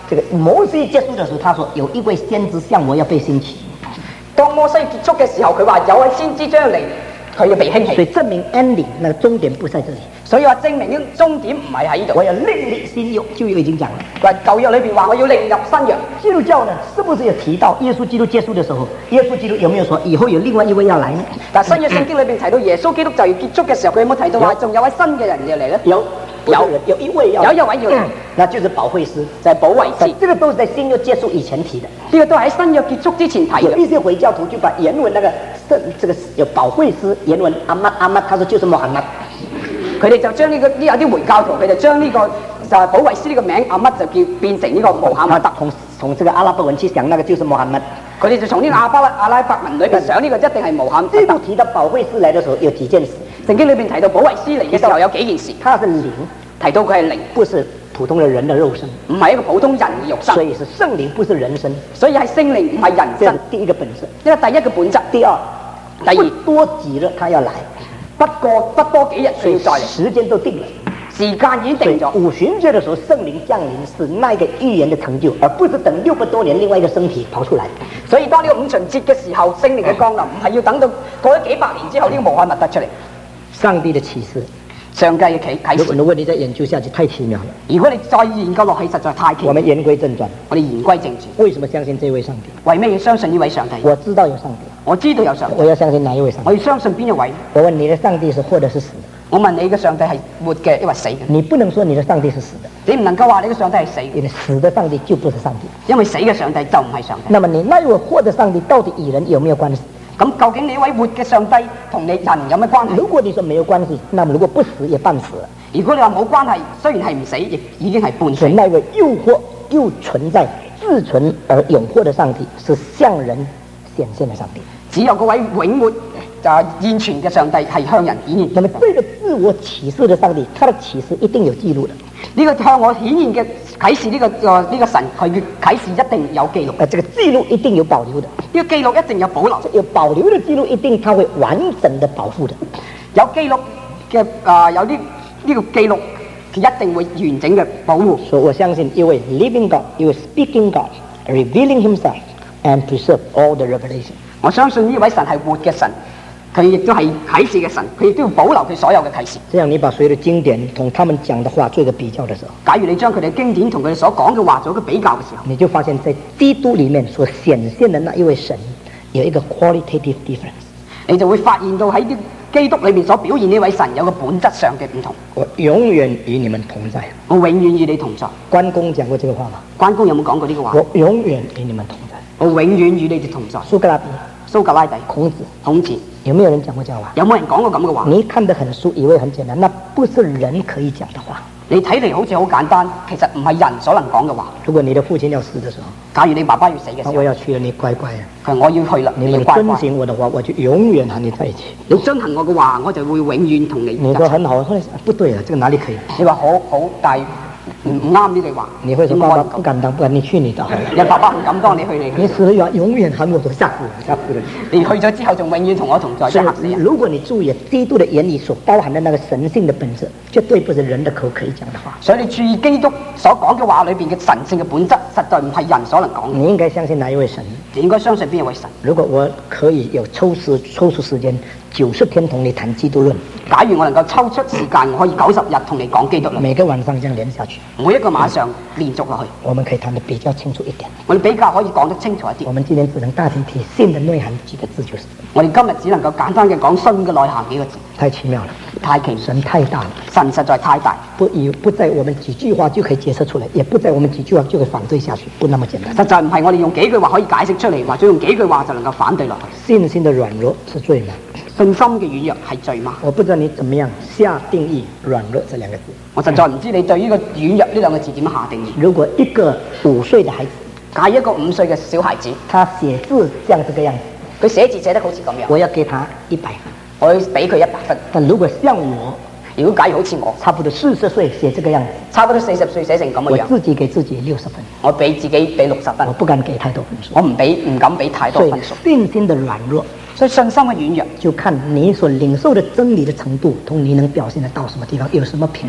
这个摩西结束的时候，他说有一位先知像我要被兴起。 當摩西結束嘅時候，佢話有位先知將嚟，佢要被興起。 所以證明 ending 那個終點不在這裡。 所以話證明呢終點唔係喺呢度。 我要另立新約，舊約已經講了。 話舊約裏邊話我要另入新約。 基督教呢，是不是有提到耶穌基督結束的時候，耶穌基督有沒有說以後有另外一位要來呢？ 但新約聖經裏邊提到耶穌基督就要結束嘅時候，佢有冇提到話仲有位新嘅人要嚟咧？ 有。有有一位要有一位要嚟， 那就是保惠師， 就係保惠師。 這個都是在新約結束以前提的， 呢個都係喺新約結束之前提嘅。 有一些回教徒就把原文那個聖這個有保惠師原文阿麥阿麥，他說就是穆罕默， 佢哋就將呢、這個呢有啲回教徒，佢就將呢、這個就係保惠師呢個名阿麥就叫變成呢個穆罕默德。 從從這個阿拉伯文去想，那個就是穆罕默。 佢哋就從呢個阿巴阿拉伯文裏邊想呢個一定係穆罕默德。 基督提到保惠師來的時候有幾件事， 聖經裏邊提到保惠師嚟嘅時候有幾件事， 他是靈。 提到佢係靈， 不是普通的人的肉身， 唔係一個普通人嘅肉身， 所以是聖靈，不是人身， 所以係聖靈唔係人身。 第一個本質， 呢個第一個本質。 第二， 第二多幾日他要來， 不過不多幾日佢要再嚟， 時間都定了， 時間已經定咗。 五旬節的時候聖靈降臨是那個預言的成就，而不是等六百多年另外一個身體跑出來。 所以當呢個五旬節嘅時候，聖靈嘅降臨唔係要等到過咗幾百年之後呢個穆罕默德出嚟。 上帝的啟示。 上帝嘅啟啟示， 如果你再研究下去，太奇妙了。 如果你再研究落去，實在太奇妙。 我們言歸正傳， 我哋言歸正傳。 為什麼相信這位上帝？ 為咩要相信呢位上帝？ 我知道有上帝， 我知道有上帝。 我要相信哪一位上帝？ 我要相信邊一位？ 我問你的上帝是活的是死的？ 我問你嘅上帝係活嘅，抑或死嘅？ 你不能說你的上帝是死的， 你唔能夠話你嘅上帝係死嘅， 因為死的上帝就不是上帝， 因為死嘅上帝就唔係上帝。 那麼你那位活的上帝到底與人有沒有關係？ 咁究竟你位活嘅上帝同你人有咩關係？ 如果你說沒有關係，那麼如果不死也半死了。 如果你話冇關係，雖然係唔死，亦已經係半死。 那位又活又存在、自存而永活的上帝，是向人顯現的上帝。 只有嗰位永活就現存嘅上帝係向人顯現。 那麼這個自我啟示的上帝，他的啟示一定有記錄的。 呢個向我顯現嘅啟示，呢、這個個呢、這個神佢嘅啟示一定有記錄。 啊，這個記錄一定有保留的。 呢個記錄一定有保留。 有保留的記錄一定，它會完整的保護的。 有記錄嘅啊，有啲。呢個記錄佢一定會完整嘅保護。 所以我相信一位 living God， 一位 speaking God， revealing himself and preserve all the revelation。我相信呢位神係活嘅神，佢亦都係啟示嘅神，佢亦都要保留佢所有嘅啟示。這樣你把所有的經典同他們講的話做一個比較的時候，假如你將佢哋經典同佢哋所講嘅話做一個比較嘅時候，你就發現在基督裡面所顯現的那一位神有一個 qualitative difference。你就會發現到喺啲基督裏面所表現呢位神有個本質上嘅唔同。我永遠與你們同在。我永遠與你同在。關公講過這個話嗎？關公有冇講過呢個話？我永遠與你們同在。我永遠與你哋同在。蘇格拉底、蘇格拉底、孔子、孔子，有沒有人講過這個話？有冇人講過咁嘅話？你看得很書，以為很簡單，那不是人可以講的話。你睇嚟好似好簡單，其實唔係人所能講嘅話。如果你的父親要死的時候，假如你爸爸要死嘅時候，我要去了，你乖乖啊！佢話我要去啦，你要遵行我的話，我就永遠和你在一起。你遵行我嘅話，我就會永遠同你。你說很好，後來不對啊，這個哪裡可以？你話好好，但係唔唔啱呢句話。你會說爸爸不敢當，不然你去你的。你爸爸唔敢當，你去你。你死了永遠和我都嚇死人，嚇死人。你去咗之後，仲永遠同我同在，真嚇死人。如果你注意基督的言語所包含的那個神性的本質，絕對不是人的口可以講的話。所以你注意基督所講嘅話裏邊嘅神性嘅本質，實在唔係人所能講。你應該相信哪一位神？你應該相信邊一位神？如果我可以有抽時抽出時間九十天同你談基督論，假如我能夠抽出時間，我可以九十日同你講基督論，每個晚上這樣連下去，每一個晚上連續落去，我們可以談得比較清楚一點。我哋比較可以講得清楚一啲。我們今天只能大體提信的內涵幾個字就是。我哋今日只能夠簡單嘅講信嘅內涵幾個字。太奇妙了，太奇妙，神太大了，神實在太大，不以不在我們幾句話就可以解釋出來，也不在我們幾句話就可以反對下去，不那麼簡單。實在唔係我哋用幾句話可以解釋出嚟，或者用幾句話就能夠反對落去。信心的軟弱是罪嗎？信心嘅軟弱係罪嗎？我不知道你怎麼樣下定義軟弱這兩個字。我實在唔知你對呢個軟弱呢兩個字點樣下定義。如果一個五歲的孩子，假如一個五歲嘅小孩子，他寫字像這個樣子，佢寫字寫得好似咁樣，我要給他一百分。我要俾佢一百分。但如果像我，如果假如好似我，差不多四十歲寫這個樣子，差不多四十歲寫成咁嘅樣，我自己給自己六十分，我俾自己俾六十分，我不敢給太多分數，我唔俾唔敢俾太多分數。信心的軟弱，所以信心嘅軟弱，就看你所領受的真理的程度，同你能表現得到什麼地方，有什麼平衡。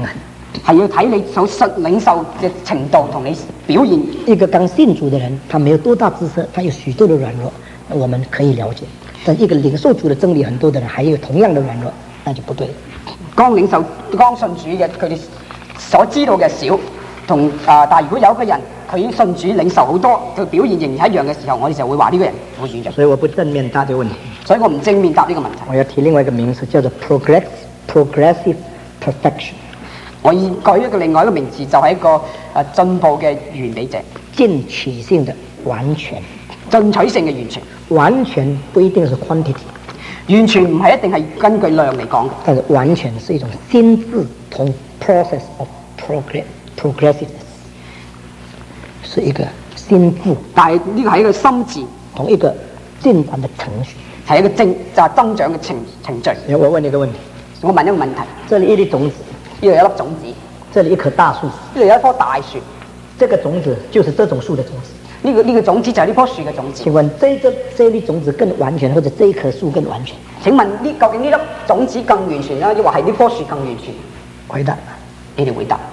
係要睇你所信領受嘅程度同你表現。 一個剛信主的人，他沒有多大知識，他有許多的軟弱，我們可以了解。但一個領受主的真理很多的人，還有同樣的軟弱，那就不對。 剛領受剛信主嘅，佢哋所知道嘅少，同啊、呃，但係如果有一個人佢已經信主領受好多，佢表現仍然係一樣嘅時候，我哋就會話呢個人會軟弱。 所以我不正面答這個問題， 所以我唔正面答呢個問題。 我要提另外一個名詞，叫做 progress progressive perfection。 我要舉一個另外一個名詞，就係、是、一個誒、呃、進步嘅完美者， 進取性的完全， 進取性嘅完全， 完全不一定是 quantity， 完全唔係一定係根據量嚟講嘅， 但是完全是一種心智同 process of progress progressiveness， 是一個心智， 但係呢個係一個心智同一個進展的程序， 係一個正就係增長嘅程程序。 我問你一個問題， 我問一個問題， 這裡一粒種子。 呢度有一粒種子， 這裡一棵大樹， 呢度有一棵大樹， 這個種子就是這種樹的種子。 呢、這個呢、這個種子就係呢棵樹嘅種子。 請問這個這粒種子更完全，或者這一棵樹更完全？ 請問呢究竟呢粒種子更完全啦，抑或係呢棵樹更完全？ 回答， 你哋回答。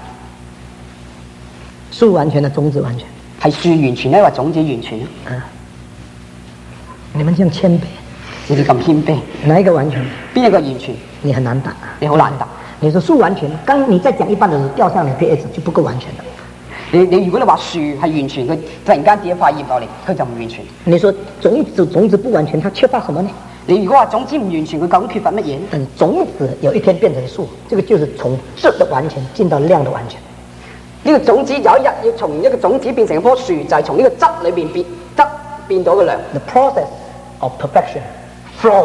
樹完全的種子完全， 係樹完全咧，或種子完全咧？ 啊，你們這樣謙卑， 你哋咁謙卑， 哪一個完全？ 邊一個完全？ 你很難答， 你好難答。 你說樹完全，剛你在講一半的時候掉下來片葉子就不夠完全了。 你你如果你話樹係完全，佢突然間跌一塊葉落嚟，佢就唔完全。 你說種子種子不完全，它缺乏什麼呢？ 你如果話種子唔完全，佢究竟缺乏乜嘢？ 等種子有一天變成樹，這個就是從質的完全進到量的完全。 呢個種子有一日要從一個種子變成一棵樹，就係從呢個質裏邊變質變到個量。 The process of perfection from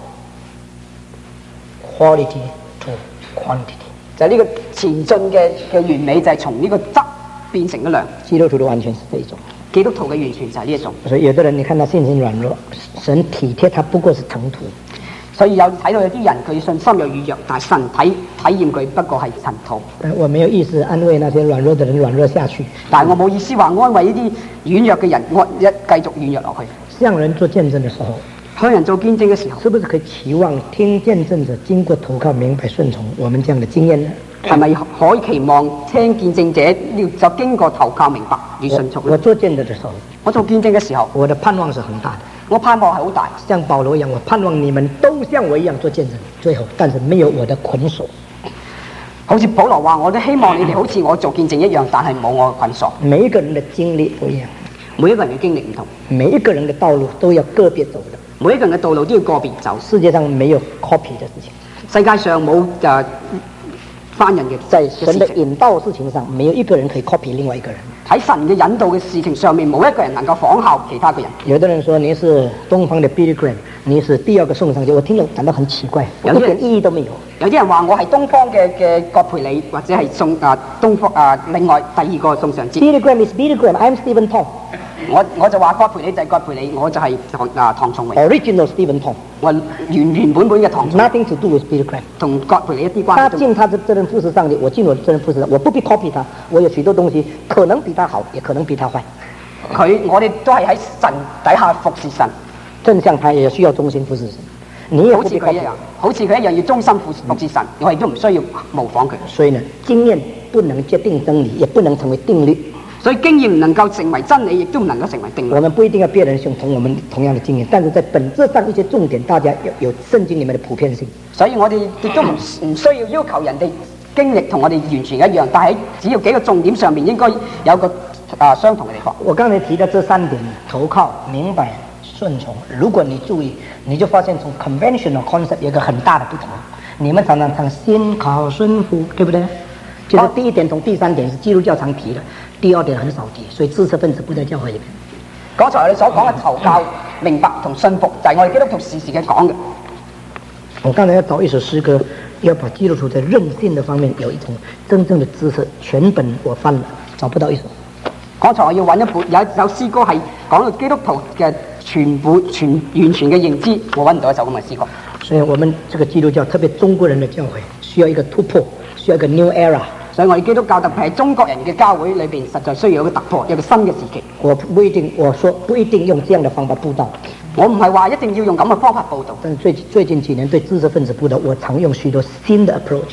quality to quantity， 就係呢個前進嘅嘅完美，就係從呢個質變成咗量。 基督徒的完全是這一種， 基督徒嘅完全就係呢一種。 所以有的人你看他信心軟弱，神體貼他不過是塵土。 所以有睇到有啲人佢信心有軟弱，但係神體體驗佢不過係塵土。 我沒有意思安慰那些軟弱的人軟弱下去， 但係我冇意思話安慰呢啲軟弱嘅人，我一繼續軟弱落去。 向人做見證的時候， 向人做見證嘅時候， 是不是可以期望聽見證者經過投靠明白順從我們這樣的經驗呢？ 係咪可以期望聽見證者要就經過投靠明白而順從？ 我做見證的時候， 我做見證嘅時候， 我的盼望是很大的。 我盼望係好大， 像保羅一樣，我盼望你們都像我一樣做見證，最後，但是沒有我的捆鎖。 好似保羅話，我都希望你哋好似我做見證一樣，但係冇我嘅捆鎖。 每一個人的經歷不一樣， 每一個人嘅經歷唔同， 每一個人的道路都要個別走的。 每一個人嘅道路都要個別走。 世界上沒有 copy 的事情， 世界上冇誒翻人嘅。 在神的引導事情上，沒有一個人可以 copy 另外一個人。喺神嘅引導嘅事情上面，冇一個人能夠仿效其他嘅人。 有的人說你是東方的 Billy Graham，你是第二個宋尚節，我聽了感到很奇怪，一點意義都沒有。 有啲人話我係東方嘅嘅葛培理，或者係宋啊東方啊另外第二個宋尚節。 Billy Graham is Billy Graham，I'm Stephen Tong。 我我就話葛培理就係葛培理，我就係唐啊唐崇榮。 Original Stephen Tong， 我原原本本嘅唐崇。 Nothing to do with Billy Graham， 同葛培理一啲關係。他盡他這人服侍上帝，我盡我這人服侍上帝，我不必 copy 他，我有許多東西可能比他好，也可能比他壞。 佢我哋都係喺神底下服侍神， 正像他也需要忠心服侍神。你也好似佢一樣，好似佢一樣要忠心服服侍神，我亦都唔需要模仿佢。 所以呢，經驗不能決定真理，也不能成為定律。 所以經驗唔能夠成為真理，亦都唔能夠成為定律。 我們不一定要別人相同我們同樣的經驗，但是在本質上一些重點，大家有有聖經裡面的普遍性。 所以我哋亦都唔唔需要要求人哋經歷同我哋完全一樣，但係只要幾個重點上面應該有個啊相同嘅地方。 我剛才提的這三點，投靠、明白、順從，如果你注意，你就發現從 conventional concept 有一個很大的不同。你們常常唱信靠順服，對不對？就是第一點同第三點是基督教常提的，第二點很少提，所以知識分子不在教會裡面。 剛才我哋所講嘅投靠、明白同信服，就係我哋基督徒時時嘅講嘅。 我剛才要找一首詩歌，要把基督徒在任性的方面有一種真正的知識，全本我翻了，找不到一首。 剛才我要揾一本有一首詩歌係講到基督徒嘅全部全完全嘅認知，我揾唔到一首咁嘅詩歌。 所以我們這個基督教，特別中國人的教會，需要一個突破，需要一個 new era。所以我哋基督教特別係中國人嘅教會裏邊，實在需要一個突破，一個新嘅時期。我不一定，我說不一定用這樣的方法佈道。我唔係話一定要用咁嘅方法佈道。但係最最近幾年對知識分子佈道，我常用許多新的 approach。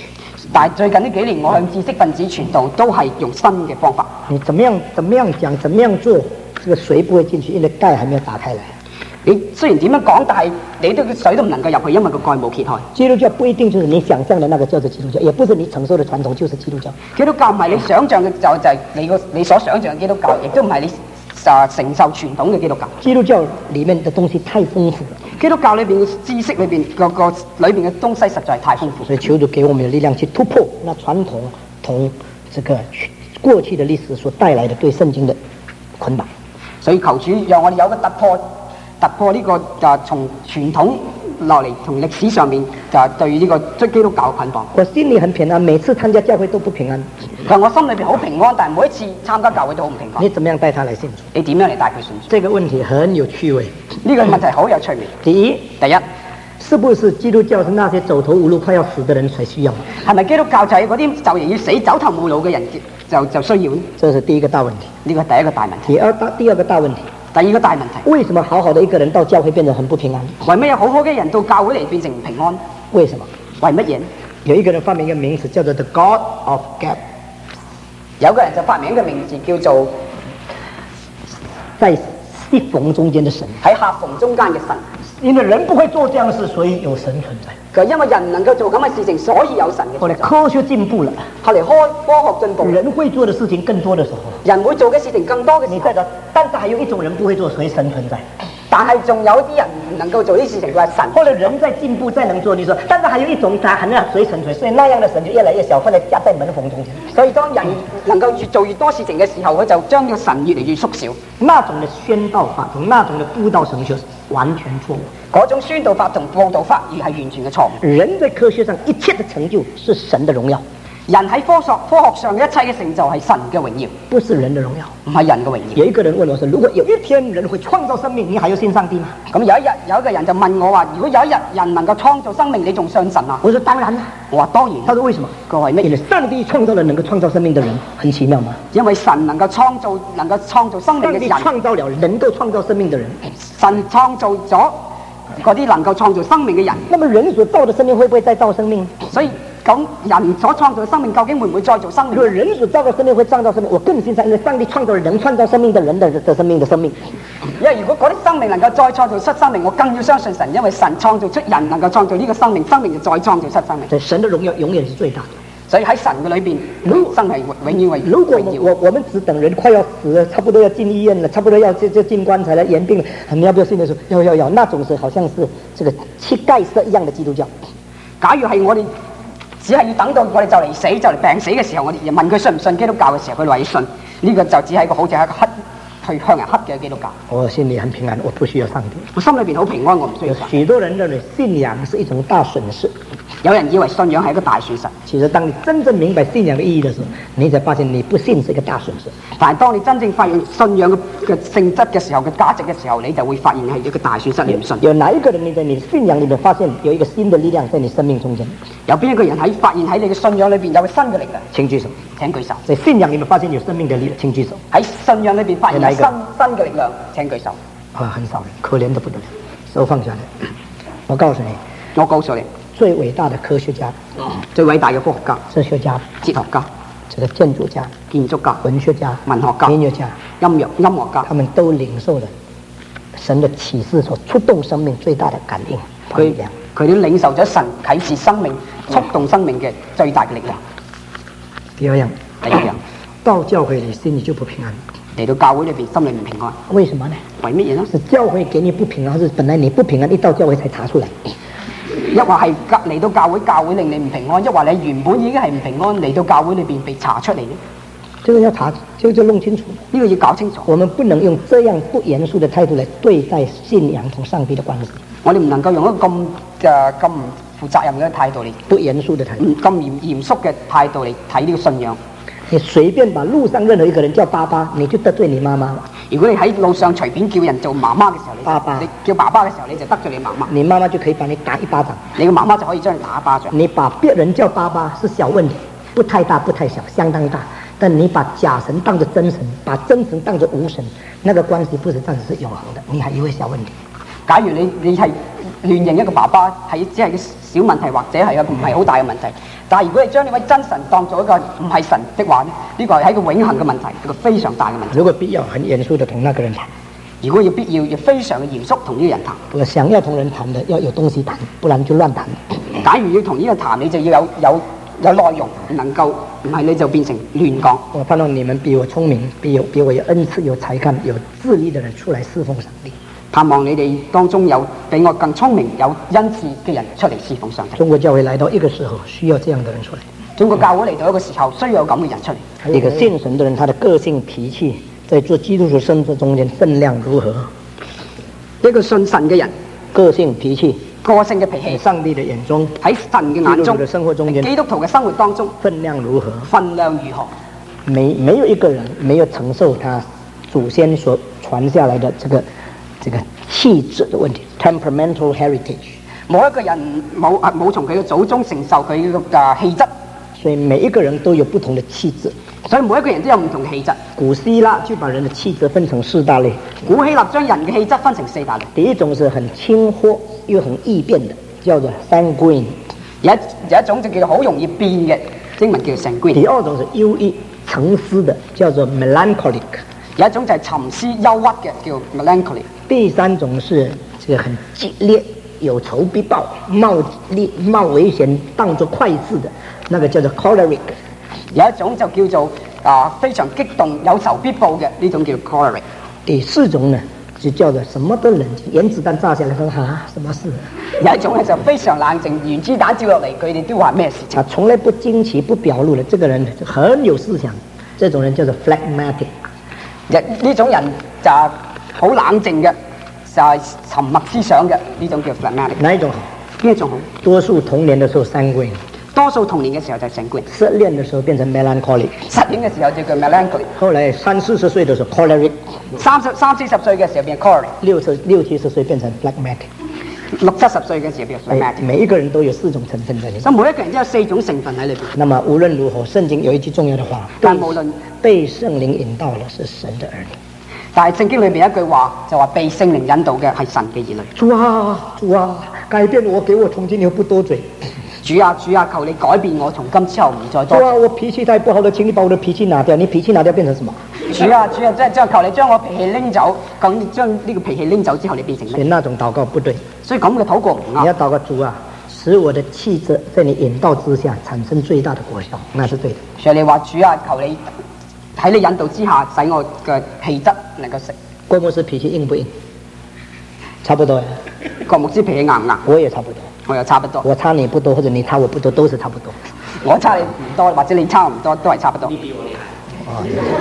但係最近呢幾年，我向知識分子傳道都係用新嘅方法。 你怎麼樣怎麼樣講，怎麼樣做，這個水不會進去，因為蓋還沒有打開來。 你雖然點樣講，但係你都水都唔能夠入去，因為個蓋冇揭開。 基督教不一定就是你想象的那個叫做基督教，也不是你承受的傳統就是基督教。 基督教唔係你想象嘅就就係你個你所想象嘅基督教，亦都唔係你啊承受傳統嘅基督教。 基督教裡面的東西太豐富了， 基督教裏邊嘅知識裏邊個個裏邊嘅東西實在太豐富， 所以求主給我們的力量去突破那傳統同這個過去的歷史所帶來的對聖經的捆綁。 所以求主讓我哋有個突破。突破呢、這個就從傳統落嚟，從歷史上面就對呢個基督教嘅捆綁。 我心裡很平安，每次參加教會都不平安。 其實我心裏邊好平安，但係每一次參加教會都好唔平安。 你怎麼樣帶他來信主？ 你點樣嚟帶佢信主？ 這個問題很有趣味。 呢個問題好有趣味。 第一， 第一， 是不是基督教是那些走投無路、快要死的人才需要？ 係咪基督教就係嗰啲就嚟要死、走投無路嘅人就就需要呢？ 這是第一個大問題。 呢個係第一個大問題。 第二大第二個大問題。 第二個大問題， 為什麼好好的一個人到教會變得很不平安？ 為咩有好好嘅人到教會嚟變成唔平安？ 為什麼？ 為乜嘢？ 有一個人發明一個名詞叫做 The God of Gap， 有個人就發明一個名字叫做在隙縫中間的神， 喺狹縫中間嘅神。 因為人不會做這樣的事，所以有神存在。 因為人能夠做咁嘅事情，所以有神嘅。 後來科學進步了， 後嚟科科學進步， 人會做的事情更多的時候， 人會做嘅事情更多嘅時候， 你在度，但是還有一種人不會做，所以神存在。 但係仲有啲人唔能夠做啲事情，就係神。 後來人在進步，再能做，你說，但是還有一種他很隨神隨，所以那樣的神就越來越小，後來夾在門縫中間。 所以當人能夠越做越多事情嘅時候，佢就將個神越嚟越縮小。 那種的宣道法同那種的佈道神學完全錯誤。 嗰種宣道法同佈道法而係完全嘅錯誤。 人在科學上一切的成就是神的榮耀。 人喺科學科學上嘅一切嘅成就係神嘅榮耀， 不是人的榮耀， 唔係人嘅榮耀。 有一個人問我說：如果有一天人會創造生命，你還要信上帝嗎？ 咁有一日有一個人就問我話：如果有一日人能夠創造生命，你仲信神啊？ 我說當然啦。 我話當然。 他說為什麼？ 各位咩？ 因為上帝創造了能夠創造生命的人，很奇妙嗎？ 因為神能夠創造能夠創造生命嘅人， 上帝創造了能夠創造生命的人， 神創造咗嗰啲能夠創造生命嘅人。 那麼人所造的生命會不會再造生命？ 所以咁人所創造嘅生命究竟會唔會再造生命？ 如果人所造的生命會創造生命，我更欣賞，因為上帝創造了能創造生命的人的的生命的生命。 因為如果嗰啲生命能夠再創造出生命，我更要相信神，因為神創造出人能夠創造呢個生命，生命就再創造出生命。 所以神的榮耀永遠是最大的。 所以喺神嘅裏邊，生係永遠為如果我我們只等人快要死了，差不多要進醫院了，差不多要就就進棺材了，驗病了，你要不要信的時候，要要要，那種是好像是這個乞丐式一樣的基督教。 假如係我哋只係要等到我哋就嚟死就嚟病死嘅時候，我哋問佢信唔信基督教嘅時候，佢話要信，呢、這個就只係一個好似係一個乞去向人乞嘅基督教。 我心裡很平安，我不需要上帝。 我心裏邊好平安，我唔需要神。 許多人認為信仰是一種大損失。 有人以為信仰係一個大損失， 其實當你真正明白信仰的意義的時候，你才發現你不信是一個大損失。 但係當你真正發現信仰嘅嘅性質嘅時候，嘅價值嘅時候，你就會發現係一個大損失。你唔信。 有哪一個人你在你信仰裡面發現有一個新的力量在你生命中間？ 有邊一個人喺發現喺你嘅信仰裏邊有個新嘅力量？ 請舉手。 請舉手。 在信仰裡面發現有生命的力量，請舉手。 喺信仰裏邊發現有新新嘅力量，請舉手。 啊，很少人，可憐得不得了。手放下來。我告訴你， 我告訴你。 最偉大的科學家， 最偉大嘅科學家、 哲學家、 哲學家、 這個建築家、 建築家、 文學家、 文學家、 音樂家、 音樂音樂家， 他們都領受了神的啟示所觸動生命最大的感應。 佢佢哋領受咗神啟示生命、觸動生命嘅最大嘅力量。 第二樣， 第二樣， 到教會裏心裡就不平安。 嚟到教會裏邊心裡唔平安， 為什麼呢？ 為乜嘢呢？ 是教會給你不平安，還是本來你不平安，一到教會才查出來？ 一話係嚟到教會，教會令你唔平安；一話你原本已經係唔平安，嚟到教會裏邊被查出嚟咧。 這個要查，就就弄清楚。 呢個要搞清楚。 我們不能用這樣不嚴肅的態度來對待信仰同上帝的關係。 我哋唔能夠用一個咁嘅咁唔負責任嘅態度嚟， 不嚴肅的態度， 咁嚴嚴肅嘅態度嚟睇呢個信仰。 你隨便把路上任何一個人叫爸爸，你就得罪你媽媽。 如果你喺路上隨便叫人做媽媽嘅時候，你爸爸， 你叫爸爸嘅時候，你就得罪你媽媽。 你媽媽就可以把你打一巴掌， 你個媽媽就可以將你打一巴掌。 你把別人叫爸爸是小問題，不太大不太小，相當大。但你把假神當作真神，把真神當作無神，那個關係不是暫時是永恆的，你還以為小問題？ 假如你你係亂認一個爸爸係只係個小問題，或者係一個唔係好大嘅問題。但係如果你將呢位真神當做一個唔係神的話呢，呢個係一個永恆嘅問題，一個非常大嘅問題。 如果必要，很嚴肅地同那個人談。 如果要必要，要非常嘅嚴肅同呢個人談。 我想要同人談的，要有東西談，不然就亂談。 假如要同呢個談，你就要有有有內容，能夠唔係你就變成亂講。 我盼望你們比我聰明，比有比我有恩賜、有才幹、有智力的人出來侍奉上帝。 盼望你哋當中有比我更聰明、有恩賜嘅人出嚟侍奉上帝。 中國教會來到一個時候，需要這樣的人出來。 中國教會嚟到一個時候，需要有咁嘅人出嚟。 一個信神的人，他的個性脾氣，在做基督徒生活中間分量如何？ 一個信神嘅人， 個性脾氣， 個性嘅脾氣， 在上帝的眼中， 喺神嘅眼中， 基督徒的生活中間， 基督徒嘅生活當中， 分量如何？ 分量如何？ 沒沒有一個人沒有承受他祖先所傳下來的這個這個氣質的問題 ，temperamental heritage。 冇一個人冇啊冇從佢嘅祖宗承受佢嘅誒氣質， 所以每一個人都有不同的氣質。 所以每一個人都有唔同嘅氣質。 古希臘就把人的氣質分成四大類。 古希臘將人嘅氣質分成四大類。 第一種是很輕忽又很易變的，叫做 sanguine。 有一有一種就叫做好容易變嘅，英文叫做 sanguine。 第二種是憂鬱沉思的，叫做 melancholic。 有一種就係沉思憂鬱嘅，叫 melancholy。 第三種是這個很激烈、有仇必報、冒烈冒危險當作快事的，那個叫做 choleric。 有一種就叫做啊非常激動、有仇必報嘅，呢種叫 choleric。 第四種呢，就叫做什麼都冷靜，原子彈炸下來說嚇什麼事？ 有一種咧就非常冷靜，原子彈照落嚟，佢哋都話咩事情？ 啊，從來不驚奇、不表露的，這個人就很有思想，這種人叫做 phlegmatic。 呢種人就係好冷靜嘅，就係、是、沉默思想嘅，呢種叫 phlegmatic。 哪一種好？ 邊一種好？ 多數童年的時候 sanguine， 多數童年嘅時候就係 sanguine， 失戀的時候變成 melancholic， 失戀嘅時候就叫 melancholy， 後來三四十歲的時候 choleric， 三十三四十歲嘅時候變 choleric， 六十六七十歲變成 phlegmatic， 六七十歲嘅時候變 phlegmatic。 每一個人都有四種成分在裏面， 所以每一個人都有四種成分喺裏邊。 那麼無論如何，聖經有一句重要的話， 但無論被聖靈引導的是神的兒女。 但係聖經裏邊一句話就話被聖靈引導嘅係神嘅兒女。 主啊主啊，改變我，給我從今以後不多嘴。 主啊主啊，求你改變我，從今之後唔再多嘴。 主啊，我脾氣太不好了，請你把我的脾氣拿掉。你脾氣拿掉變成什麼？ 主啊主啊，即係即係求你將我脾氣拎走。咁你將呢個脾氣拎走之後，你變成咩？ 所以那種禱告不對。 所以咁嘅禱告唔啱。 你要禱告主啊，使我的氣質在你引導之下產生最大的果效，那是對的。 所以你話主啊，求你喺你引導之下，使我嘅氣質能夠成。 郭牧師脾氣硬不硬？差不多呀。 郭牧師脾氣硬唔硬？ 我也差不多。 我又差不多。 我差你不多，或者你差我不多，都是差不多。 我差你唔多，或者你差我唔多，都係差不多。 哦，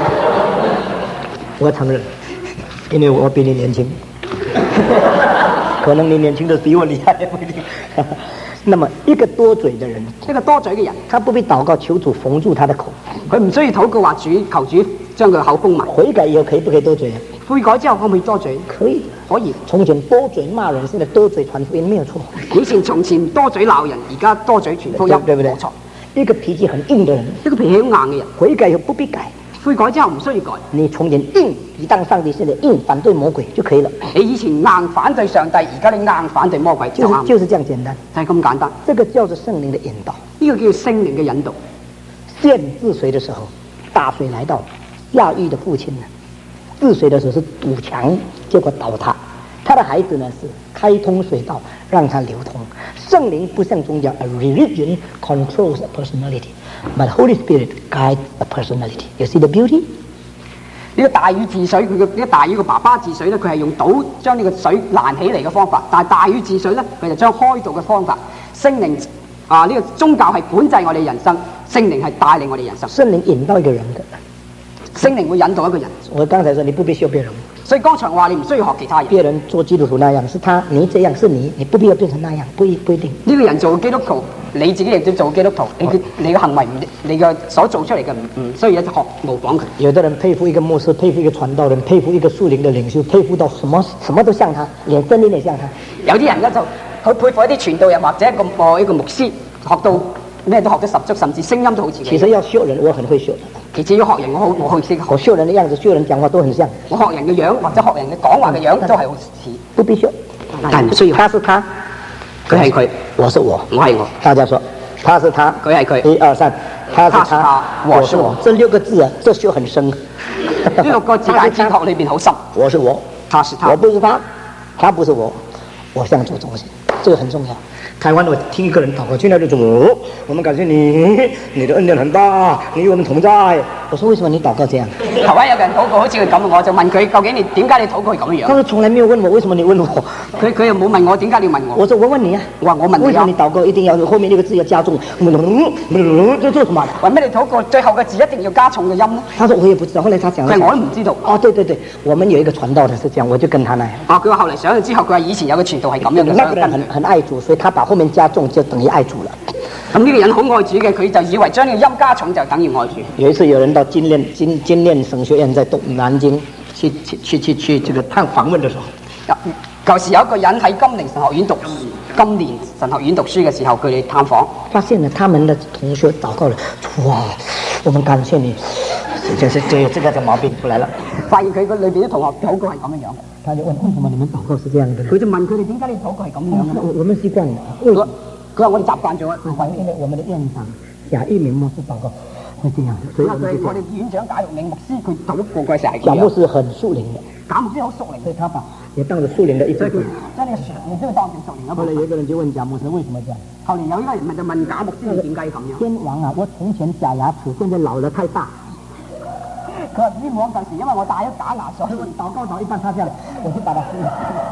我承認，因為我比你年輕，可能你年輕的比我厲害，不一定。那麼一個多嘴的人， 一個多嘴嘅人， 他不必禱告求主縫住他的口， 佢唔需要禱告話主求主將佢口封埋。 悔改以後可以不可以多嘴啊？ 悔改之後可唔可以多嘴？ 可以， 可以。 從前多嘴罵人，現在多嘴傳福音，沒有錯。 以前從前多嘴鬧人，而家多嘴傳福音， 對不對？ 冇錯。 一個脾氣很硬的人， 一個脾氣好硬嘅人， 悔改以後不必改。 悔改之後唔需要改。 你從前硬抵擋上帝，現在硬反對魔鬼就可以了。 你以前硬反對上帝，而家你硬反對魔鬼， 就是就是這樣簡單， 就係咁簡單。 這個叫做聖靈的引導， 呢個叫聖靈嘅引導。 劍治水的時候，大水來到，夏禹的父親呢，治水的時候是堵牆，結果倒塌。他的孩子呢是開通水道，讓它流通。聖靈不像宗教 ，a religion controls a personality, but Holy Spirit guides a personality. You see the beauty? 呢個大禹治水，佢嘅呢個大禹個爸爸治水咧，佢係用倒將呢個水攔起嚟嘅方法，但係大禹治水咧，佢就將開導嘅方法。聖靈啊，呢、這個宗教係管制我哋人生，聖靈係帶領我哋人生。 聖靈引導一個人的， 聖靈會引導一個人。 我剛才說你不必學別人。 所以剛才話你唔需要學其他人， 別人做基督徒那樣是他，你這樣是你，你不必要變成那樣，不一不一定。 呢個人做基督徒，你自己亦都做基督徒，你嘅你嘅行為唔，你嘅所做出嚟嘅唔唔需要一直學模仿佢。 有的人佩服一個牧師，佩服一個傳道人，佩服一個屬靈的領袖，佩服到什麼什麼都像他，連真理也像他。 有啲人咧就佢佩服一啲傳道人或者一個哦一個牧師，學到咩都學得十足，甚至聲音都好似佢。 其實要學人，我很會學。 其實要學人，我好我好識學。 我學人的樣子，學人講話都很像。 我學人嘅樣或者學人嘅講話嘅樣都係好似。 不必學， 但唔需要。 他是他， 佢係佢， 我是我， 我係我。 大家說，他是他， 佢係佢， 一二三，他是他是他我是我，這六個字啊，這就很深。 呢六個字喺哲學裏邊好深。 我是我， 他是他， 我不是他，他不是我，我想做東西，這個很重要。台灣我聽一個人禱告，進來就說：我們感謝你，你的恩典很大，你與我們同在。我說為什麼你禱告這樣？ 台灣有個人禱告好似佢咁，我就問佢究竟你點解你禱告係咁樣？ 他說從來沒有問我，為什麼你問我？ 佢佢又冇問我點解你問我？ 我說我問你啊， 我話我問你啊， 為什麼你禱告一定要後面那個字要加重？這做什麼？ 為咩你禱告最後嘅字一定要加重嘅音呢？ 他說我也不知道，後來他講， 佢我都唔知道。 哦，對對對，我們有一個傳道的是這樣，我就跟他來。 啊，佢話後嚟上咗之後，佢話以前有個傳道係咁樣嘅。 那個人很很愛主，所以他把後面加重就等於愛主了。 咁呢個人好愛主嘅，佢就以為將呢個音加重就等於愛主。 有一次有人到金鏈金金鏈神學院在東南京去去去去去這個探訪問的時候， 舊時有一個人喺金陵神學院讀金蓮神學院讀書嘅時候，佢哋探訪， 發現了他們的同學禱告了，哇，我們感謝你，就是就有這個的毛病出來了。 發現佢個裏邊啲同學禱告係咁樣樣嘅， 他就問：為什麼你們禱告是這樣的？ 佢就問佢哋點解你禱告係咁樣嘅？ 我我們習慣了。 佢話我哋習慣咗， 因為我們的院長賈一鳴牧師禱告會這樣，所以我們就我哋院長賈一鳴牧師佢禱告嘅時候係賈牧師很屬靈的， 賈牧師好屬靈， 所以他把也當着屬靈的一部分。 將呢個屬靈都當成屬靈一部分。 後來有一個人就問賈牧師為什麼這樣？ 後嚟有一個人咪就問賈牧師你點解咁樣？ 天王啊，我從前假牙齒，現在老得太大。 佢話天王嗰時因為我戴咗假牙，所以我禱告禱一半塌下來，我就把它撕了。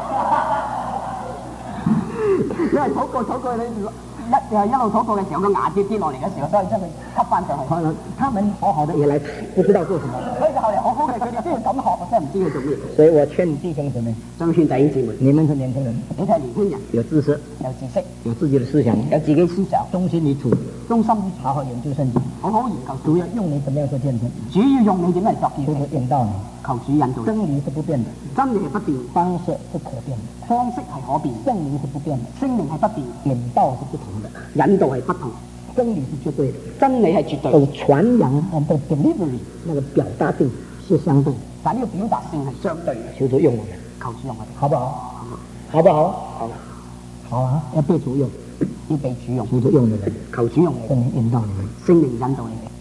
因為禱告禱告你一誒一路禱告嘅時候，個牙跌跌落嚟嘅時候，所以將佢吸翻上去。 後來他們好好的也來，不知道做什麼。 所以就後嚟好好嘅，佢哋都要咁學，我真係唔知佢做咩。 所以我勸弟兄姊妹， 想勸弟兄姊妹， 你們是年輕人， 你係年輕人， 有知識， 有知識， 有自己的思想， 有自己思想， 忠心於主， 忠心於好好研究聖經， 好好研究。 主要用你怎麼樣做見證， 主要用你點樣作見證， 引導你， 求主引導你。 真理是不變的， 真理係不變， 方式是可變的， 方式係可變， 聖靈是不變的， 聖靈係不變， 引導是不同的， 引導係不同。 真理是絕對的， 真理係絕對。 但是傳揚和 delivery 那個表達性是相對， 但呢個表達性係相對嘅。 求主用我們， 求主用我哋， 好不好？好不好？好，好啊！要被主用， 要被主用， 求主用你們， 求主用你哋， 聖靈引導你們， 聖靈引導你哋。